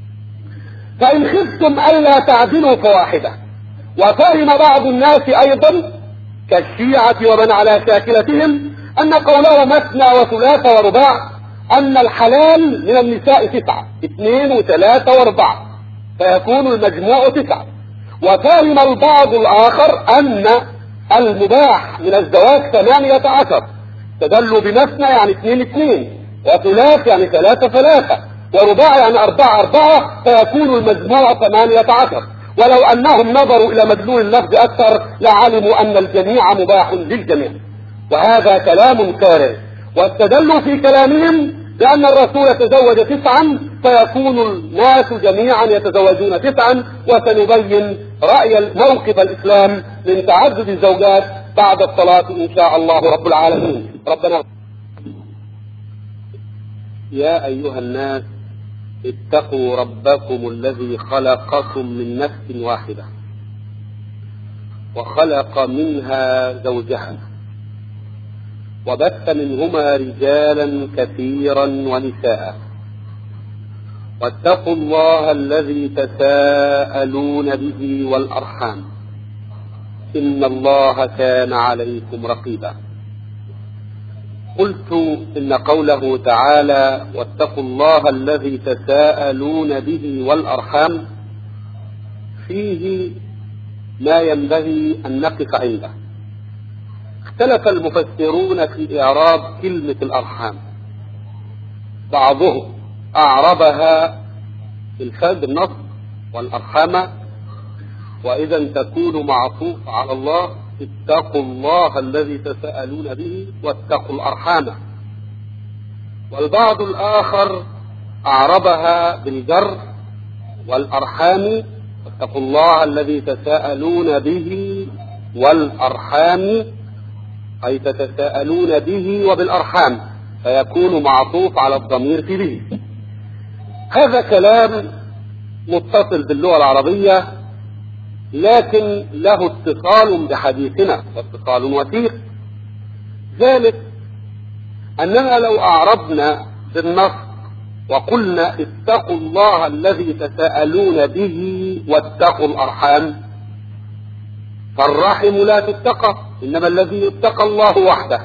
فإن خفتم ألا تعدلوا فواحدة. وفهم بعض الناس أيضا كالشيعة ومن على شاكلتهم أن قوله مثنى وثلاث ورباع أن الحلال من النساء 9، 2 و3 و4، فيكون المجموع 9. وفهم البعض الآخر أن المباح من الزواج 18، تدل بمثنى يعني 2 2، وثلاث يعني 3 3، ورباع يعني 4 4، فيكون المجموع 18. ولو أنهم نظروا إلى مدلول اللفظ أكثر لعلموا أن الجميع مباح للجميع، وهذا كلام فارغ. واستدلوا في كلامهم لأن الرسول تزوج 9، فيكون الناس جميعا يتزوجون 9. وسنبين رأي موقف الإسلام من تعدد الزوجات بعد الصلاة إن شاء الله رب العالمين. ربنا. يا أيها الناس اتقوا ربكم الذي خلقكم من نفس واحدة وخلق منها زوجها وبث منهما رجالا كثيرا ونساء، واتقوا الله الذي تساءلون به والأرحام إن الله كان عليكم رقيبا. قلت إن قوله تعالى واتقوا الله الذي تساءلون به والأرحام فيه ما ينبغي أن نقف عنده. اختلف المفسرون في إعراب كلمة الأرحام، بعضهم أعربها بالفعل بالنصب والأرحام، وإذا تكون معطوف على الله اتقوا الله الذي تساءلون به واتقوا الأرحام. والبعض الآخر أعربها بالجر والأرحام، واتقوا الله الذي تساءلون به والأرحام، أي تتساءلون به وبالأرحام، فيكون معطوف على الضمير في به. هذا كلام متصل باللغة العربية، لكن له اتصال بحديثنا واتصال وثيق. ذلك أننا لو أعربنا بالنص وقلنا اتقوا الله الذي تساءلون به واتقوا الأرحام، فالرحم لا تتقى، إنما الذي يتقى الله وحده.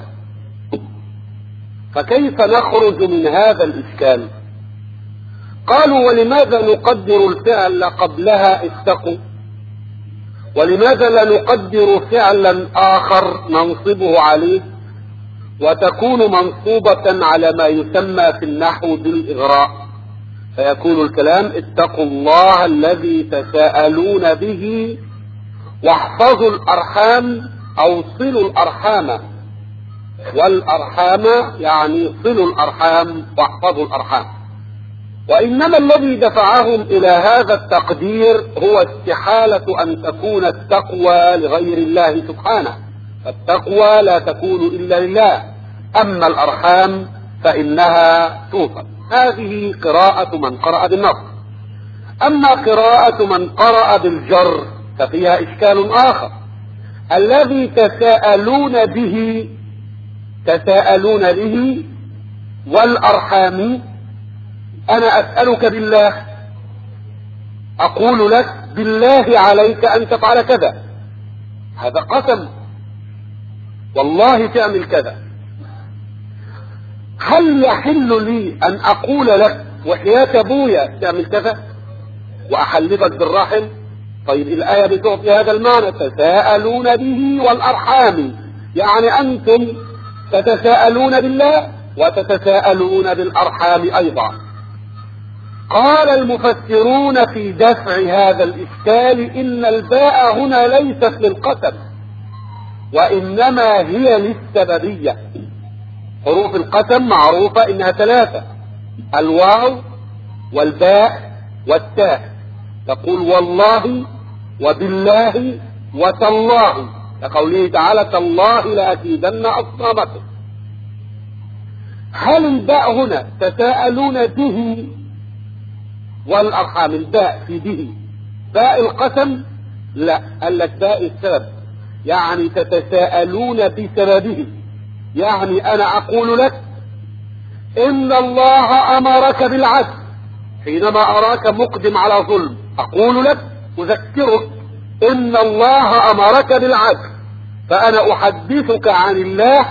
فكيف نخرج من هذا الإشكال؟ قالوا ولماذا نقدر الفعل قبلها اتقوا، ولماذا لا نقدر فعلا آخر ننصبه عليه وتكون منصوبة على ما يسمى في النحو بالإغراء، فيكون الكلام اتقوا الله الذي تساءلون به واحفظوا الأرحام أو صلوا الأرحام، والأرحام يعني صلوا الأرحام واحفظوا الأرحام. وإنما الذي دفعهم إلى هذا التقدير هو استحالة أن تكون التقوى لغير الله سبحانه، فالتقوى لا تكون إلا لله، أما الأرحام فإنها توصل. هذه قراءة من قرأ بالنص. أما قراءة من قرأ بالجر ففيها إشكال آخر. الذي تساءلون به والأرحام، أنا أسألك بالله، أقول لك بالله عليك أن تفعل كذا، هذا قسم، والله تعمل كذا. هل يحل لي ان اقول لك وحياة ابويا تعمل كذا واحلفك بالرحم؟ طيب الآية بتعطي هذا المعنى، تساءلون به والأرحام، يعني أنتم تتساءلون بالله وتتساءلون بالأرحام أيضا. قال المفسرون في دفع هذا الإشكال إن الباء هنا ليست للقسم وإنما هي للسببية. حروف القسم معروفة إنها 3، الواو والباء والتاء. تقول والله وبالله وتالله، كقوله تعالى تالله لأكيدن أصنامكم. هل الباء هنا تساءلون به والأرحام الباء في به باء القسم؟ لا، قال لك باء السبب، يعني تتساءلون بسببه. يعني أنا أقول لك إن الله أمرك بالعدل حينما أراك مقدم على ظلم، أقول لك أذكرك إن الله أمرك بالعدل، فأنا أحدثك عن الله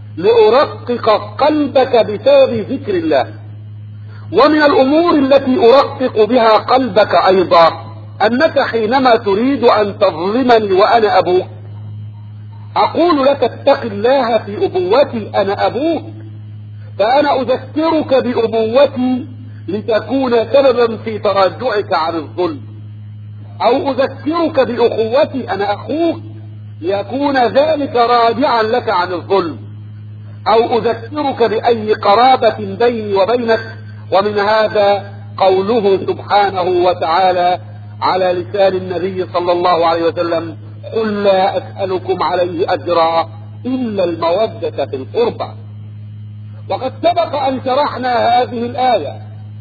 لأرقق قلبك بسبب ذكر الله. ومن الأمور التي أرقق بها قلبك أيضا أنك حينما تريد أن تظلمني وأنا أبوك أقول لك اتق الله في أبوتي، أنا أبوك، فأنا أذكرك بأبوتي لتكون سببا في تراجعك عن الظلم، أو أذكرك بأخوتي، أنا أخوك، ليكون ذلك راجعا لك عن الظلم، أو أذكرك بأي قرابة بيني وبينك. ومن هذا قوله سبحانه وتعالى على لسان النبي صلى الله عليه وسلم قل لا أسألكم عليه أجرا إلا المودة في القربى. وقد سبق أن شرحنا هذه الآية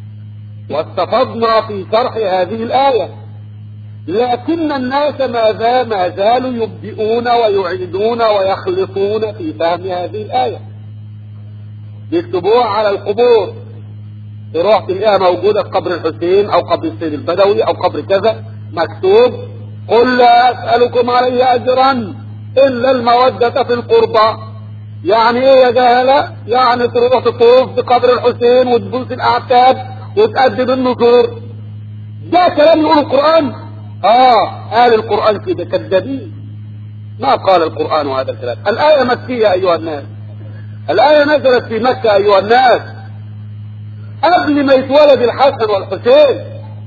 واستفضنا في شرح هذه الآية، لكن الناس ما زالوا يبدئون ويعيدون ويخلطون في فهم هذه الآية. يكتبوها على القبور، تروح تلاقيها موجودة في قبر الحسين أو قبر السيد البدوي أو قبر كذا، مكتوب قل لا أسألكم عليه أجرا إلا المودة في القربى. يعني إيه يا جهلة؟ يعني تروح تطوف بقبر الحسين وتبوس الأعتاب وتقدم النذور. ده كلام يقول القرآن؟ قال القرآن كده، كذابين. ما قال القرآن هذا الكلام. الآية مكية أيها الناس، الآية نزلت في مكة أيها الناس، قبل ما يتولد الحسن والحسين.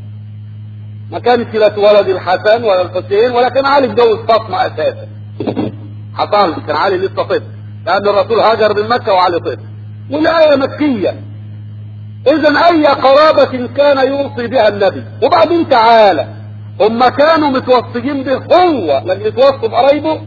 ما كانش لا اتولد الحسن ولا الحسين، ولا كان علي اتجوز فاطمة أساسا. حصل كان علي لسه طفل، لأن الرسول هاجر من مكة وعلي طفل، والآية مكية. إذن أي قرابة كان يوصي بها النبي. وبعدين تعالى، هم كانوا متوصيين به هو، لم يتوصوا بقرايبه،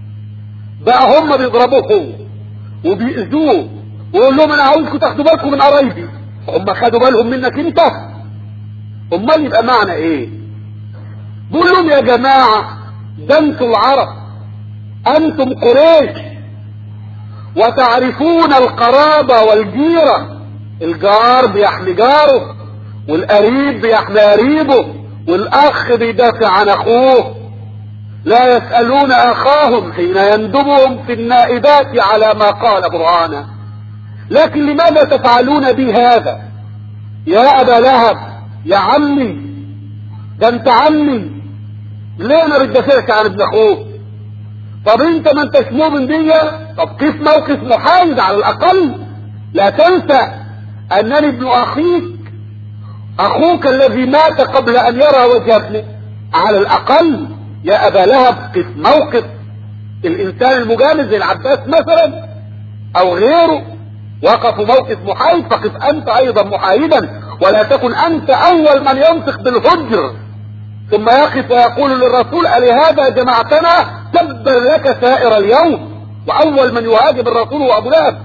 بقى هم بيضربوه هو وبيأذوه ويقول لهم أنا عاوزكم تاخدوا بالكم من قرايبي، هم خدوا بالهم منك أنت. امال يبقى معنى ايه؟ بقول لهم يا جماعة ده انتم العرب، انتم قريش، وتعرفون القرابة والجيرة. الجار بيحمي جاره، والقريب بيحمي قريبه، والاخ بيدافع عن اخوه. لا يسألون اخاهم حين يندبهم في النائبات على ما قال برهانا. لكن لماذا تفعلون بي هذا يا ابا لهب؟ يا عمي، ده انت عمي، ليه انا بدافعك عن ابن اخوك؟ طب انت ما انتش مؤمن بيا، طب كيف موقف محايد على الاقل؟ لا تنسى انني ابن اخيك، اخوك الذي مات قبل ان يرى وجه ابنه. على الاقل يا ابا لهب قف موقف الانسان المجامل زي العباس مثلا او غيره، وقفوا موقف محايد، فقف انت ايضا محايدا، ولا تكن انت اول من ينطق بالهجر ثم يقف ويقول للرسول ألهذا جمعتنا؟ تبا لك سائر اليوم. واول من يهاجم الرسول هو ابو لهب.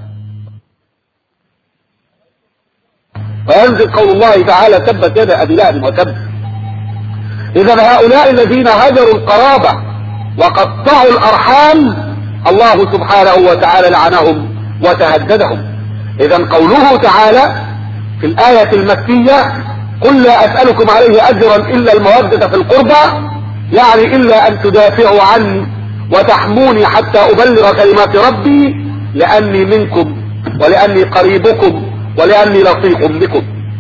فينزل قول الله تعالى تبت يد ابي لهب وتب. اذا هؤلاء الذين هجروا القرابة وقطعوا الارحام الله سبحانه وتعالى لعنهم وتهددهم. اذا قوله تعالى في الآية المكية قل لا أسألكم عليه أجرا إلا المودة في القربى، يعني إلا أن تدافعوا عني وتحموني حتى أبلغ كلمات ربي، لأني منكم ولأني قريبكم ولأني لطيف بكم.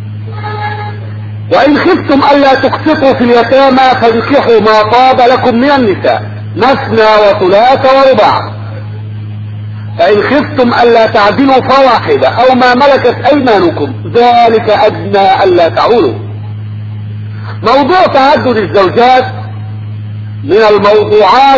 وإن خفتم ألا تقسطوا في اليتامى فانكحوا ما طاب لكم من النساء مثنى وثلاث ورباع، فإن خفتم ألا تعدلوا فواحدة أو ما ملكت أيمانكم ذلك أدنى ألا تعولوا. موضوع تعدد الزوجات من الموضوعات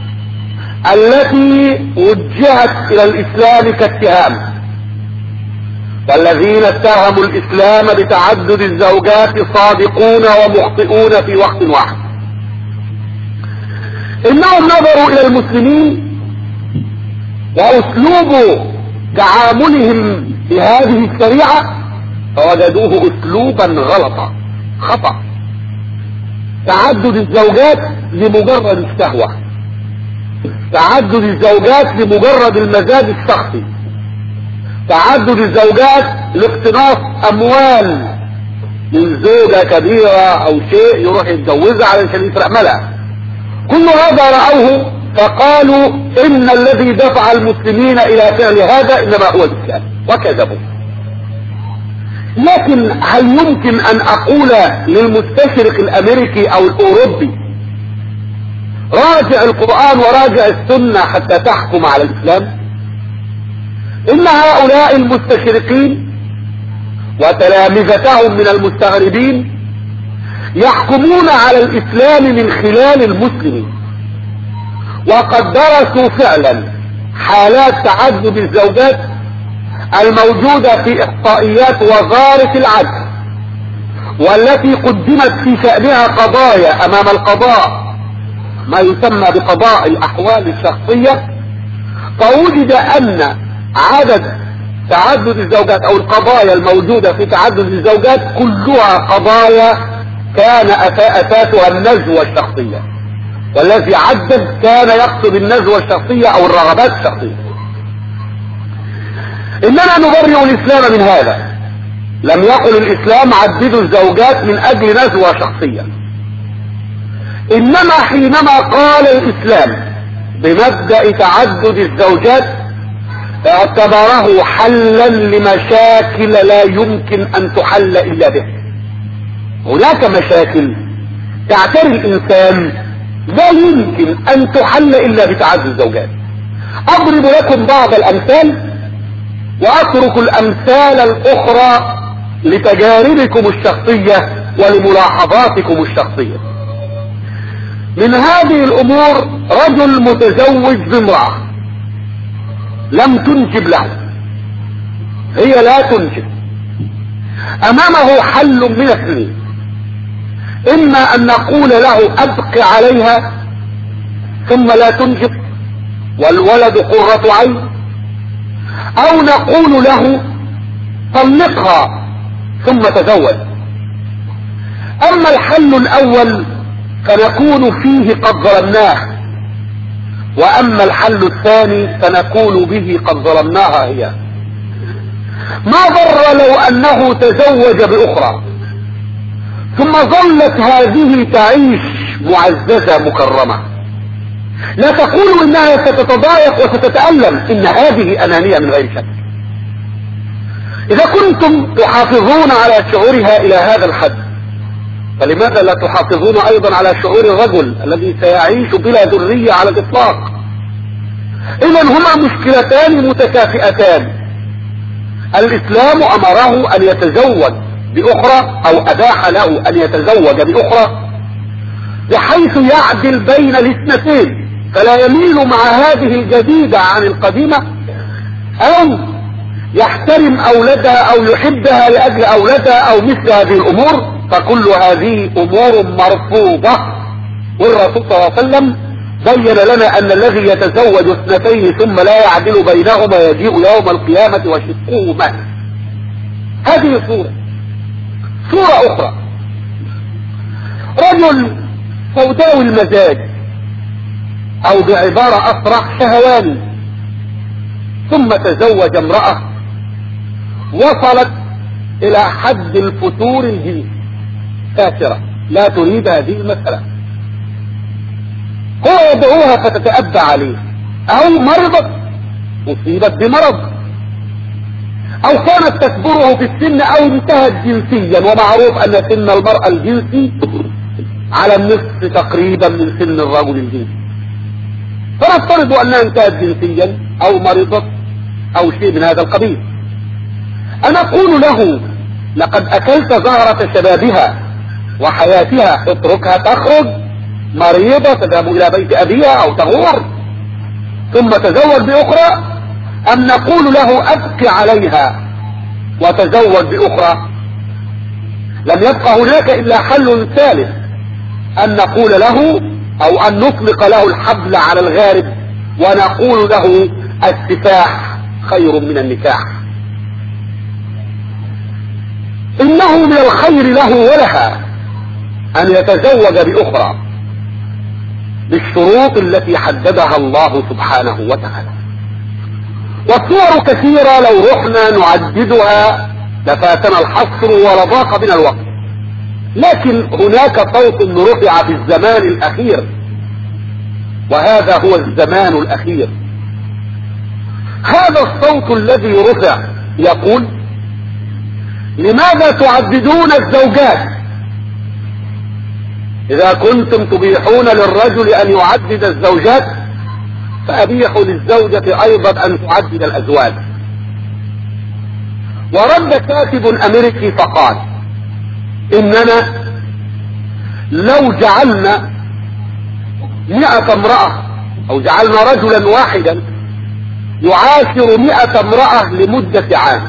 التي وجهت إلى الإسلام كاتهام، والذين اتهموا الإسلام بتعدد الزوجات صادقون ومخطئون في وقت واحد. إنهم نظروا إلى المسلمين وأسلوب تعاملهم بهذه الشريعة فوجدوه أسلوبا غلطا خطأ. تعدد الزوجات لمجرد الشهوة، تعدد الزوجات لمجرد المزاج الشخصي، تعدد الزوجات لاقتناص أموال من زوجة كبيرة أو شيء يروح يتجوزها علشان يسرق ملأ. كل هذا رأوه فقالوا إن الذي دفع المسلمين إلى فعل هذا إنما هو الإسلام، وكذبوا. لكن هل يمكن أن أقول للمستشرق الأمريكي أو الأوروبي راجع القرآن وراجع السنة حتى تحكم على الإسلام؟ إن هؤلاء المستشرقين وتلامذتهم من المستغربين يحكمون على الإسلام من خلال المسلمين، وقد درسوا فعلا حالات تعدد الزوجات الموجودة في إحصائيات وزارة العدل، والتي قدمت في شأنها قضايا أمام القضاء ما يسمى بقضاء الأحوال الشخصية، فوجد أن عدد تعدد الزوجات أو القضايا الموجودة في تعدد الزوجات كلها قضايا كان أساسها النزوة الشخصية، والذي عدد كان يقصد النزوة الشخصية أو الرغبات الشخصية. إننا نبرئ الإسلام من هذا. لم يقل الإسلام عددوا الزوجات من أجل نزوة شخصية، إنما حينما قال الإسلام بمبدأ تعدد الزوجات اعتبره حلا لمشاكل لا يمكن أن تحل إلا به. هناك مشاكل تعتري الإنسان لا يمكن أن تحل إلا بتعدد الزوجات. أضرب لكم بعض الأمثال وأترك الأمثال الأخرى لتجاربكم الشخصية ولملاحظاتكم الشخصية. من هذه الأمور رجل متزوج بامرأة لم تنجب له، هي لا تنجب، أمامه حل من اثنين: إما أن نقول له أبق عليها ثم لا تنجب والولد قرة عين، أو نقول له طلقها ثم تزوج. أما الحل الأول فنكون فيه قد ظلمناه، وأما الحل الثاني فنكون به قد ظلمناها هي. ما ضر لو أنه تزوج بأخرى ثم ظلت هذه تعيش معززة مكرمة، لا تقولوا إنها ستتضايق وستتألم، إن هذه أنانية من غير شك. إذا كنتم تحافظون على شعورها إلى هذا الحد فلماذا لا تحافظون أيضا على شعور الرجل الذي سيعيش بلا ذرية على الإطلاق؟ إذن هما مشكلتان متكافئتان. الإسلام أمره أن يتزوج بأخرى أو أباح له أن يتزوج بأخرى بحيث يعدل بين الاثنتين، فلا يميل مع هذه الجديدة عن القديمة، أو يحترم أولادها أو يحبها لأجل أولادها أو مثل هذه الأمور، فكل هذه أمور مرفوضة. والرسول صلى الله عليه وسلم بين لنا أن الذي يتزوج اثنتين ثم لا يعدل بينهما يجيء يوم القيامة وشقه مات. هذه صورة أخرى: رجل سوداوي المزاج، أو بعبارة أصرح شهواني، ثم تزوج امرأة وصلت إلى حد الفتور الجنسي، كافرة لا تريد هذه المسألة، هو يدعوها فتتأبى عليه، أو مرضت أصيبت بمرض او كانت تكبره في السن او انتهت جنسيا، ومعروف ان سن المرأة الجنسي على النصف تقريبا من سن الرجل الجنسي، فنفترض انها انتهت جنسيا او مرضت او شيء من هذا القبيل. انا اقول له لقد اكلت زهرة شبابها وحياتها، اتركها تخرج مريضة تذهب الى بيت ابيها او تغور ثم تزوج باخرى، ام نقول له ابقي عليها وتزوج باخرى؟ لم يبقى هناك الا حل ثالث، ان نقول له او ان نطلق له الحبل على الغارب ونقول له السفاح خير من النكاح. انه من الخير له ولها ان يتزوج باخرى بالشروط التي حددها الله سبحانه وتعالى. والصور كثيرة لو رحنا نعددها لفاتنا الحصر ولضاق بنا الوقت، لكن هناك صوت رفع في الزمان الاخير، وهذا هو الزمان الاخير. هذا الصوت الذي رفع يقول: لماذا تعددون الزوجات؟ اذا كنتم تبيحون للرجل ان يعدد الزوجات فابيحوا للزوجة ايضا ان تعدد الازواج. ورد كاتب امريكي فقال: اننا لو جعلنا 100 امرأة او جعلنا رجلا واحدا يعاشر 100 امرأة لمدة عام،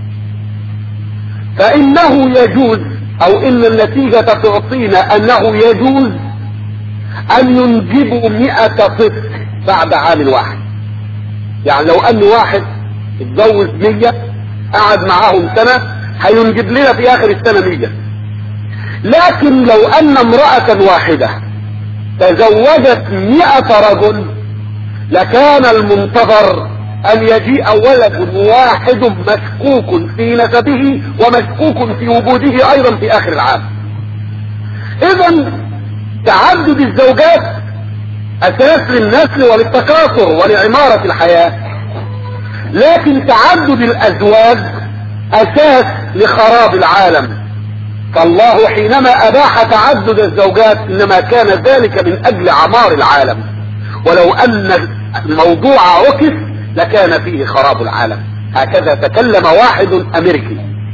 فانه يجوز او ان النتيجة تعطينا انه يجوز ان ينجبوا 100 طفل بعد عام واحد. يعني لو ان واحد اتجوز 100 قعد معاهم سنة هينجب لنا في اخر السنة 100. لكن لو ان امرأة واحدة تزوجت 100 رجل لكان المنتظر ان يجيء ولد واحد مشكوك في نسبه ومشكوك في وجوده ايضا في اخر العام. اذا تعدد الزوجات اساس للنسل وللتكاثر ولعمارة الحياة، لكن تعدد الازواج اساس لخراب العالم. فالله حينما اباح تعدد الزوجات انما كان ذلك من اجل عمار العالم، ولو ان الموضوع عكس لكان فيه خراب العالم. هكذا تكلم واحد امريكي.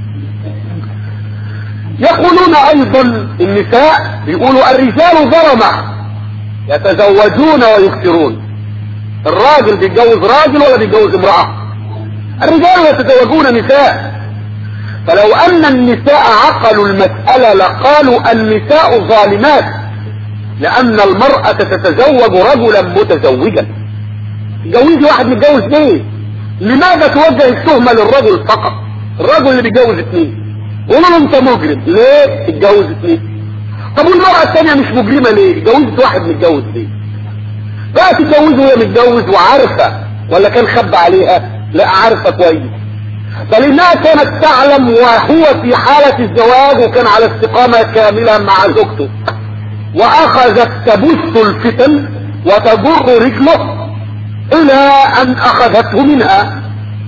يقولون ايضا النساء بيقولوا الرجال ظلمة يتزوجون ويكثرون. الراجل بيتجوز راجل ولا بيتجوز امرأة؟ الرجال يتزوجون نساء. فلو ان النساء عقلوا المسألة لقالوا النساء ظالمات، لان المرأة تتزوج رجلا متزوجا. تجوزي واحد متجوز ليه؟ لماذا توجه التهمة للرجل فقط؟ الرجل اللي بيتجوز 2 قولوا له انت مجرم ليه تتجوز 2. طب والمرأة الثانية مش مجرمة ليه؟ اتجوزت واحد متجوز ليه؟ بقى تتجوزه وهي متجوز وعارفة ولا كان خبى عليها؟ لا، عارفة كويس. فلانها كانت تعلم وهو في حالة الزواج وكان على استقامة كاملة مع زوجته، واخذت تبث الفتن وتجر رجله الى ان اخذته منها.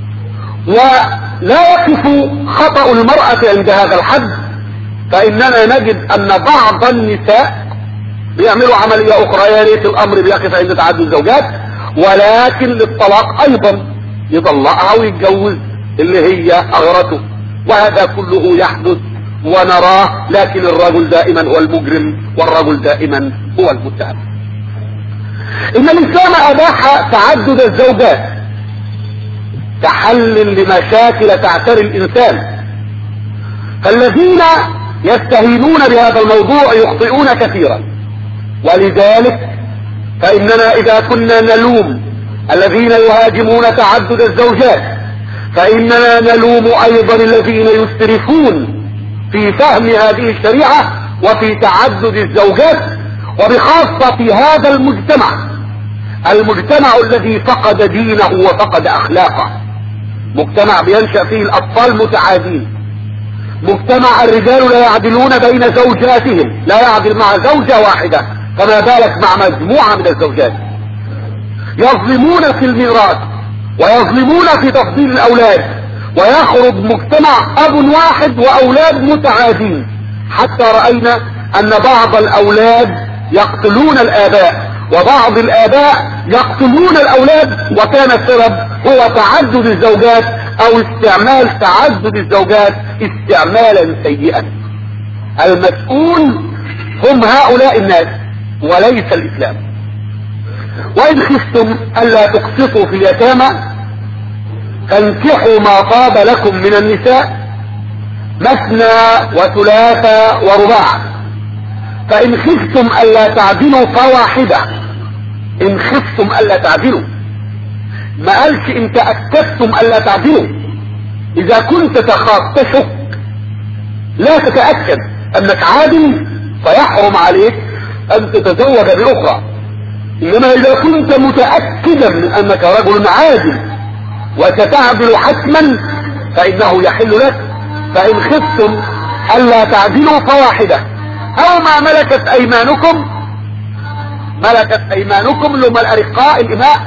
ولا يقف خطأ المرأة عند هذا الحد، فاننا نجد ان بعض النساء بيعملوا عملية اخرى، يا ريت الامر بيقف عند تعدد الزوجات، ولكن للطلاق ايضا يطلقها ويتجوز اللي هي اغرته. وهذا كله يحدث ونراه، لكن الرجل دائما هو المجرم والرجل دائما هو المتهم. ان الاسلام اباح تعدد الزوجات كحل لمشاكل تعتري الانسان، فالذين يستهينون بهذا الموضوع يخطئون كثيرا. ولذلك فاننا اذا كنا نلوم الذين يهاجمون تعدد الزوجات فاننا نلوم ايضا الذين يسرفون في فهم هذه الشريعة وفي تعدد الزوجات، وبخاصة في هذا المجتمع الذي فقد دينه وفقد اخلاقه، مجتمع بينشأ فيه الاطفال متعادين، مجتمع الرجال لا يعدلون بين زوجاتهم، لا يعدل مع زوجة واحدة فما بالك مع مجموعة من الزوجات، يظلمون في الميراث ويظلمون في تفضيل الاولاد ويخرج مجتمع اب واحد واولاد متعادين، حتى رأينا ان بعض الاولاد يقتلون الاباء وبعض الاباء يقتلون الاولاد، وكان السبب هو تعدد الزوجات او استعمال تعدد الزوجات استعمالا سيئا. المسؤول هم هؤلاء الناس وليس الاسلام. وان خفتم الا تقسطوا في اليتامى فانكحوا ما طاب لكم من النساء مثنى وثلاث ورباع، فان خفتم الا تعدلوا فواحدة. ان خفتم الا تعدلوا، ما قالش ان تأكدتم الا تعدلوا. اذا كنت تخاف تشك لا تتأكد انك عادل فيحرم عليك ان تتزوج باخرى، انما اذا كنت متأكدا من انك رجل عادل وستعدل حتما فانه يحل لك. فان خفتم الا تعدلوا فواحدة او ما ملكت ايمانكم. ملكت ايمانكم لما الارقاء الاماء.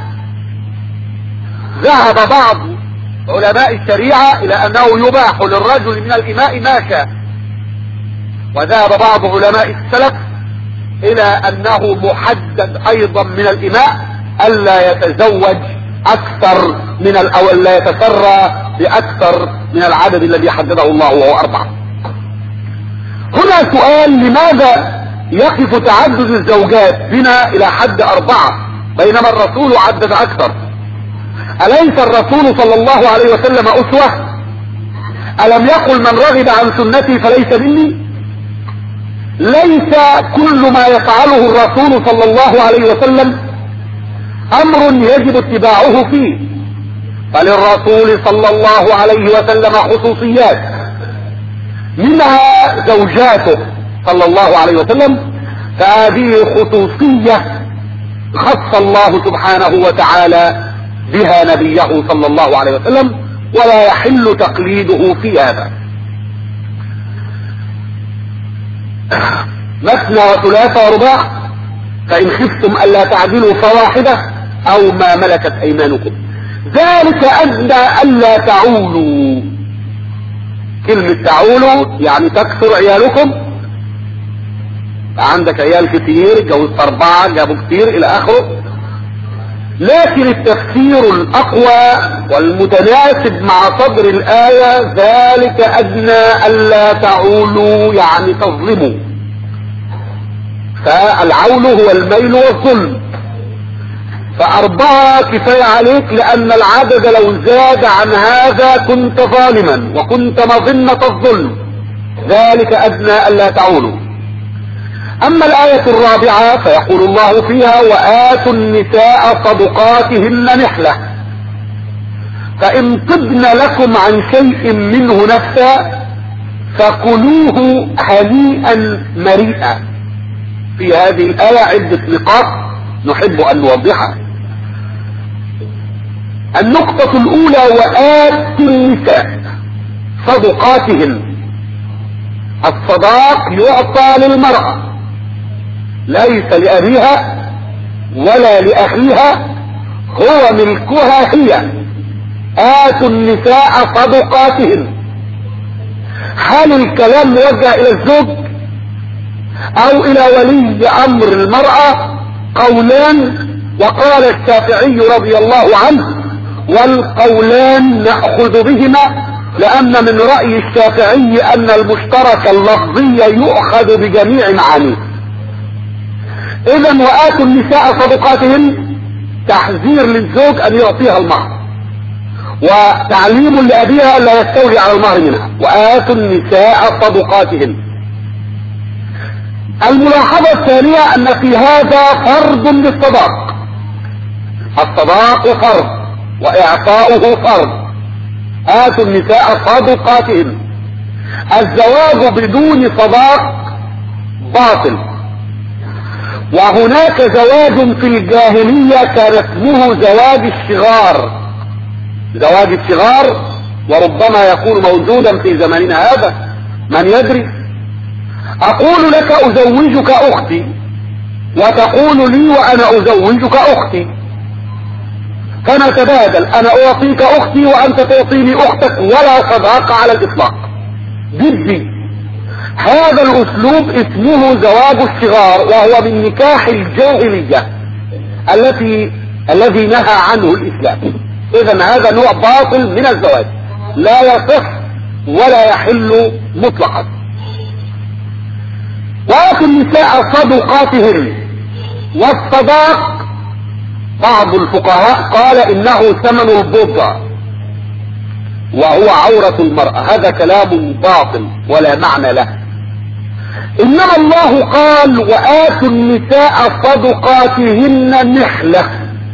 ذهب بعض علماء الشريعة الى انه يباح للرجل من الاماء ما شاء، وذهب بعض علماء السلف الى انه محدد ايضا من الاماء الا يتزوج اكثر من او لا يتسرى باكثر من العدد الذي حدده الله وهو 4. هنا سؤال: لماذا يقف تعدد الزوجات بنا الى حد 4 بينما الرسول عدد اكثر؟ اليس الرسول صلى الله عليه وسلم اسوة؟ الم يقل من رغب عن سنتي فليس مني؟ ليس كل ما يفعله الرسول صلى الله عليه وسلم امر يجب اتباعه فيه، فللرسول صلى الله عليه وسلم خصوصيات، منها زوجاته صلى الله عليه وسلم، فهذه خصوصية خص الله سبحانه وتعالى بها نبيه صلى الله عليه وسلم، ولا يحل تقليده في هذا. مثنى وثلاث ورباع، فإن خفتم ألا تعدلوا فواحدة أو ما ملكت أيمانكم ذلك أدنى ألا تعولوا. كلمة تعولوا يعني تكثر عيالكم، عندك عيال كتير، جوزت 4 جابوا كتير إلى آخره. لكن التفسير الأقوى والمتناسب مع صدر الآية ذلك أدنى ألا تعولوا يعني تظلموا. فالعول هو الميل والظلم، ف4 كفاية عليك، لأن العدد لو زاد عن هذا كنت ظالما وكنت مظنة الظلم. ذلك أدنى ألا تعولوا. أما الآية 4 فيقول الله فيها: وآتوا النساء صدقاتهن نحلة، فإن طبن لكم عن شيء منه نفسا فكلوه هنيئا مريئا. في هذه الآية عدة نقاط نحب أن نوضحها. النقطة الأولى: وآتوا النساء صدقاتهن. الصداق يعطى للمرأة، ليس لأبيها ولا لأخيها، هو ملكها هي. آتوا النساء صدقاتهن. هل الكلام موجه إلى الزوج أو إلى ولي أمر المرأة؟ قولان، وقال الشافعي رضي الله عنه: والقولان نأخذ بهما، لأن من رأي الشافعي أن المشترك اللفظي يؤخذ بجميع معانيه. إذن وآتوا النساء صدقاتهن تحذير للزوج أن يعطيها المهر، وتعليم لأبيها ألا يستولي على المهر منها. وآتوا النساء صدقاتهن. الملاحظة الثانية أن في هذا فرض للصداق. الصداق فرض وإعطاؤه فرض. آتوا النساء صدقاتهن. الزواج بدون صداق باطل. وهناك زواج في الجاهلية كان اسمه زواج الشغار. زواج الشغار وربما يكون موجودا في زماننا هذا، من يدري. اقول لك ازوجك اختي وتقول لي وانا ازوجك اختي، فنتبادل، انا اعطيك اختي وانت تعطيني اختك، ولا صداقة على الاطلاق. جدي هذا الاسلوب اسمه زواج الصغار، وهو من نكاح الجاهلية الذي نهى عنه الاسلام. اذا هذا نوع باطل من الزواج لا يصح ولا يحل مطلقا. وآتوا النساء صدقاتهن، والصداق بعض الفقهاء قال انه ثمن البضع وهو عورة المرأة. هذا كلام باطل ولا معنى له. انما الله قال وآتوا النساء صدقاتهن نحلة.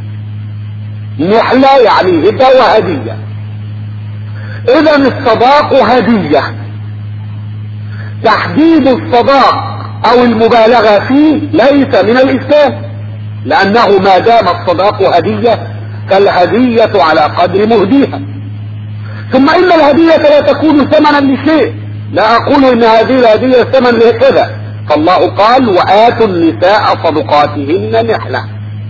نحلة يعني هبة وهدية. اذا الصداق هدية. تحديد الصداق او المبالغة فيه ليس من الاسلام، لانه ما دام الصداق هدية فالهدية على قدر مهديها. ثم ان الهدية لا تكون ثمنا لشيء، لا اقول ان هذه الهدية ثمن لكذا. فالله قال وآتوا النساء صدقاتهن نحلة.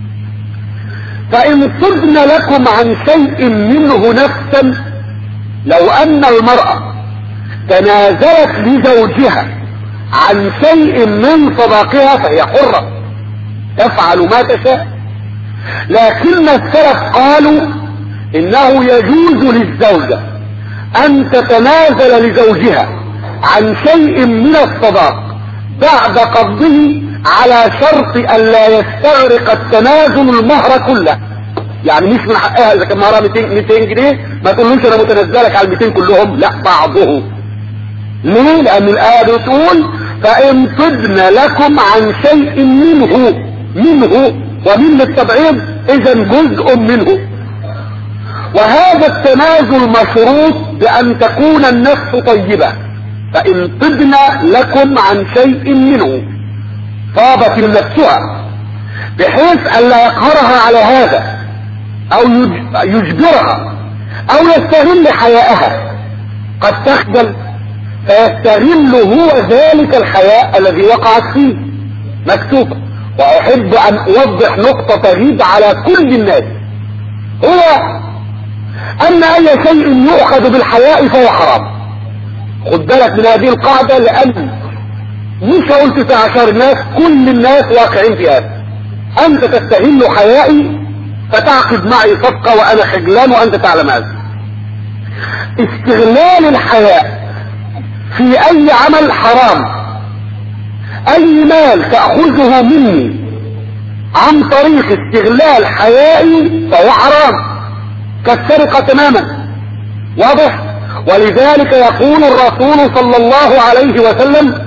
فان صدن لكم عن شيء منه نفسا، لو ان المرأة تنازلت لزوجها عن شيء من صداقها فهي حرة تفعل ما تشاء. لكن السلف قالوا انه يجوز للزوجة ان تتنازل لزوجها عن شيء من الصداق بعد قبضه، على شرط ان لا يستغرق التنازل المهر كله. يعني مش من حقها اذا كان مهرها 200 جنيه ما تقولوش انا متنزلك على 200 كلهم، لا بعضه. ليه؟ لان الآية بتقول فإن طبن لكم عن شيء منه ومن التبعيض اذا جزء منه. وهذا التنازل مشروط بأن تكون النفس طيبة. فإن طبن لكم عن شيء منه، طابت نفسها بحيث أن لا يقهرها على هذا أو يجبرها أو يستغل حياءها. قد تخجل فيستغل هو ذلك الحياء الذي وقعت فيه مكتوبة. وأحب أن أوضح نقطة تغيب على كل الناس، هو أن أي شيء يؤخذ بالحياء فهو حرام. خد بالك من هذه القاعدة، لأن مش هقول 19 ناس، كل الناس واقعين في هذا. أنت تستغل حيائي فتعقد معي صفقة وأنا خجلان وأنت تعلم هذا. استغلال الحياء في أي عمل حرام. أي مال تأخذه مني عن طريق استغلال حيائي فهو حرام كالسرقة تماما. واضح؟ ولذلك يقول الرسول صلى الله عليه وسلم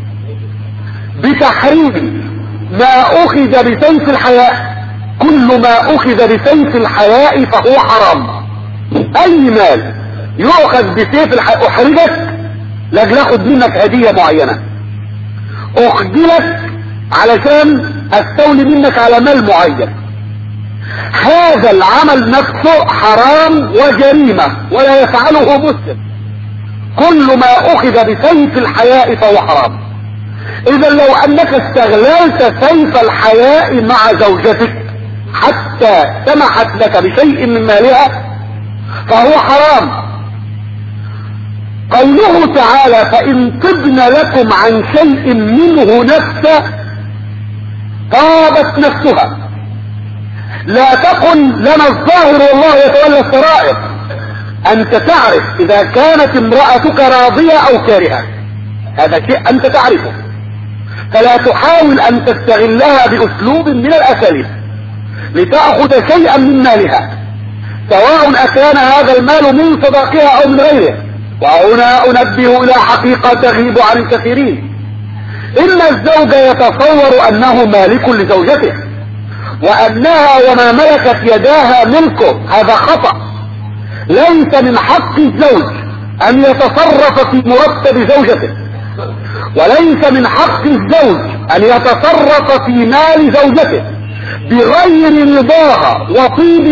بتحريم ما أخذ بسيف الحياء. كل ما أخذ بسيف الحياء فهو حرام. أي مال يؤخذ بسيف الحياء أحرجك لاجل اخد منك هدية معينة، اخجلك علشان استولي منك على مال معين، هذا العمل نفسه حرام وجريمة ولا يفعله مسلم. كل ما اخذ بسيف الحياء فهو حرام. اذا لو انك استغللت سيف الحياء مع زوجتك حتى سمحت لك بشيء من مالها فهو حرام. قوله تعالى فإن طبن لكم عن شيء منه نفسا، طابت نفسها. لا تقل لنا الظاهر والله يتولى السرائر. أنت تعرف إذا كانت امرأتك راضية أو كارهة، هذا شيء أنت تعرفه، فلا تحاول أن تستغلها بأسلوب من الأساليب لتأخذ شيئا من مالها، سواء أكان هذا المال من صداقها أو من غيره. وهنا أنبه إلى حقيقة تغيب عن الكثيرين. إن الزوج يتصور أنه مالك لزوجته وأنها وما ملكت يداها ملكه. هذا خطأ. ليس من حق الزوج أن يتصرف في مرتب زوجته، وليس من حق الزوج أن يتصرف في مال زوجته بغير رضاها وطيب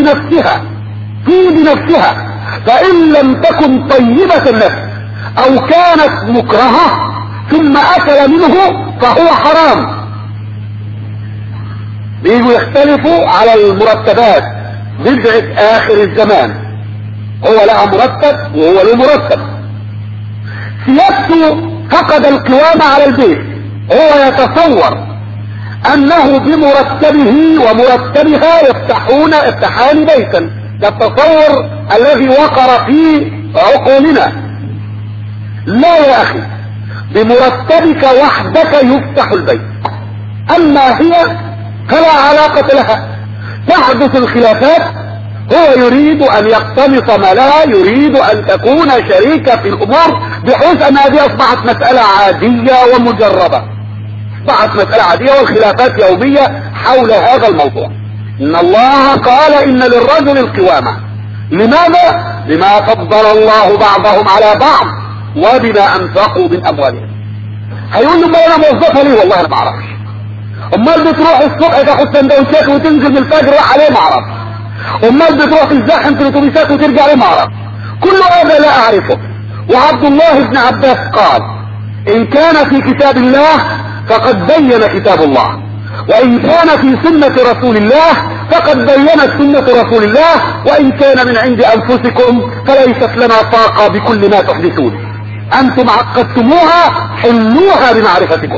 نفسها. فإن لم تكن طيبة النفس أو كانت مكرهة ثم أكل منه فهو حرام. بيجوا يختلفوا على المرتبات، بدعة اخر الزمان، هو لها مرتب وهو له مرتب. سيادته فقد القوامة على البيت، هو يتصور انه بمرتبه ومرتبها يفتحان بيتا. ده التصور الذي وقر في عقولنا. لا يا اخي، بمرتبك وحدك يفتح البيت، اما هي فلا علاقة لها. تحدث الخلافات، هو يريد ان يقتنص مالها، يريد ان تكون شريكة في الامور، بحيث ان هذه اصبحت مسألة عادية ومجربة، اصبحت مسألة عادية والخلافات يومية حول هذا الموضوع. ان الله قال ان للرجل القوامة. لماذا؟ لما فضل الله بعضهم على بعض وبما انفقوا من اموالهم. هيقول له ما انا موظفة ليه؟ والله انا ما اعرفش. امال بتروح الصبح تاخد سندوتشات وتنزل من الفجر راح عليه؟ ما اعرفش. امال بتروح تزاحم في الاتوبيسات وترجع ليه؟ ما اعرفش. كل هذا لا اعرفه. وعبد الله بن عباس قال ان كان في كتاب الله فقد بين كتاب الله، وان كان في سنة رسول الله فقد بينت سنة رسول الله، وان كان من عند انفسكم فليست لنا طاقة بكل ما تحدثون. انتم عقدتموها، حلوها بمعرفتكم.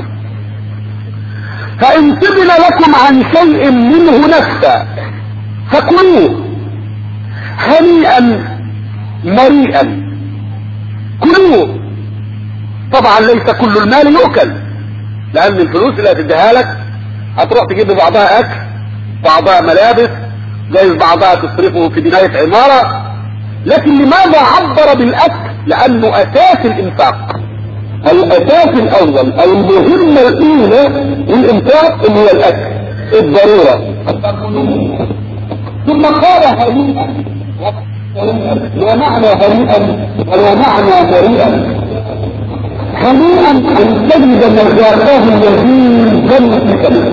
فان تبن لكم عن شيء منه نفسا فكلوه هنيئا مريئا. كلوه. طبعا ليس كل المال يؤكل، لان الفلوس اللي هتديها لك هتروح تجيب بعضها اكل، بعضها ملابس، جايز بعضها تصرفه في بناية عمارة. لكن لماذا عبر بالاكل؟ لانه اساس الانفاق، الاساس الاول او المهمة الاولى للانفاق اللي هو الاكل، الضرورة. ثم قال هنيئا، ومعنى هنيئا ومعنى مريئا. هنيئا ان تجد مذاقه الذي جنة كلمة،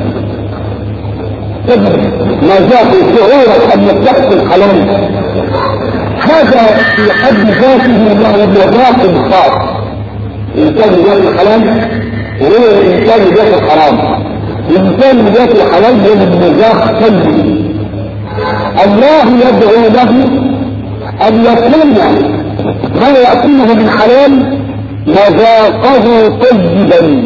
تجد مذاق شعورك انك تحصل الحلال. هذا في حد ذاته له مذاق خاص. الانسان ياكل الحلال وهو الانسان ياكل حرام. الانسان ياكل الحلال له مذاق سلبي. الله يدعو له ان يكون ما يأكله من حلال مذاقه طيبا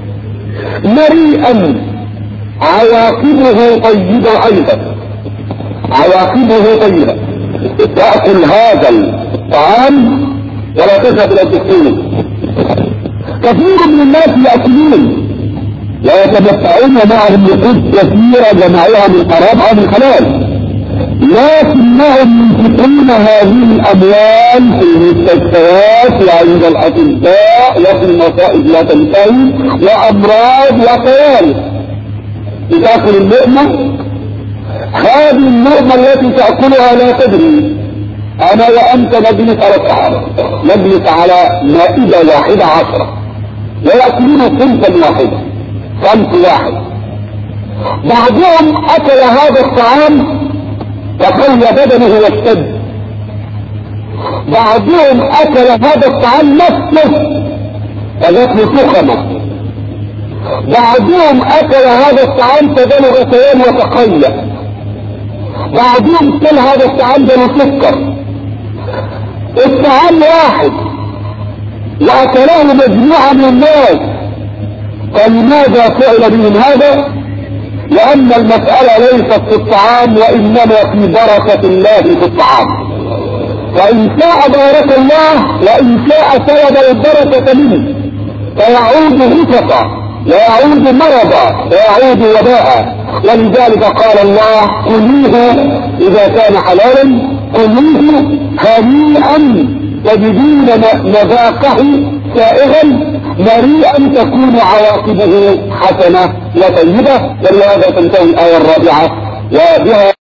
مريئا، عواقبه طيبة ايضا، عواقبه طيبة. تأكل هذا الطعام ولا تذهب الى الدكتور. كثير من الناس يأكلون ويتمتعون معهم نقود كثيرة جمعوها من حرام او من حلال، لكنهم ينفقون هذه الاموال في المستشفيات وعند الاطباء وفي المصائب لا تنتهي وامراض وكوارث. تاكل اللقمة، هذه اللقمة التي تأكلها لا تدري. انا وانت نجلس على الطعام، نجلس على مائدة واحدة 10 ويأكلون صنفا واحدا، صنف واحد. بعضهم اكل هذا الطعام وقوي بدنه واشتد، بعضهم اكل هذا الطعام نفسه فذاته سخمة، بعضهم اكل هذا الطعام فجاله غثيان وتقيأ، بعضهم كل هذا الطعام جاله سكر. الطعام واحد واكله مجموعة من الناس. فلماذا فعل بهم هذا؟ لأن المسألة ليست في الطعام وإنما في بركة الله في الطعام. وإن شاء بارك الله وإن شاء سلب البركة منه، فيعود رفقا ويعود مرضا ويعود وباء. ولذلك قال الله كلوه إذا كان حلالا، كلوه هنيئا تجدون مذاقه سائغا مريئا تكون عواقبه حسنة وطيبة. ولهذا تنتهي الآية الرابعة وبها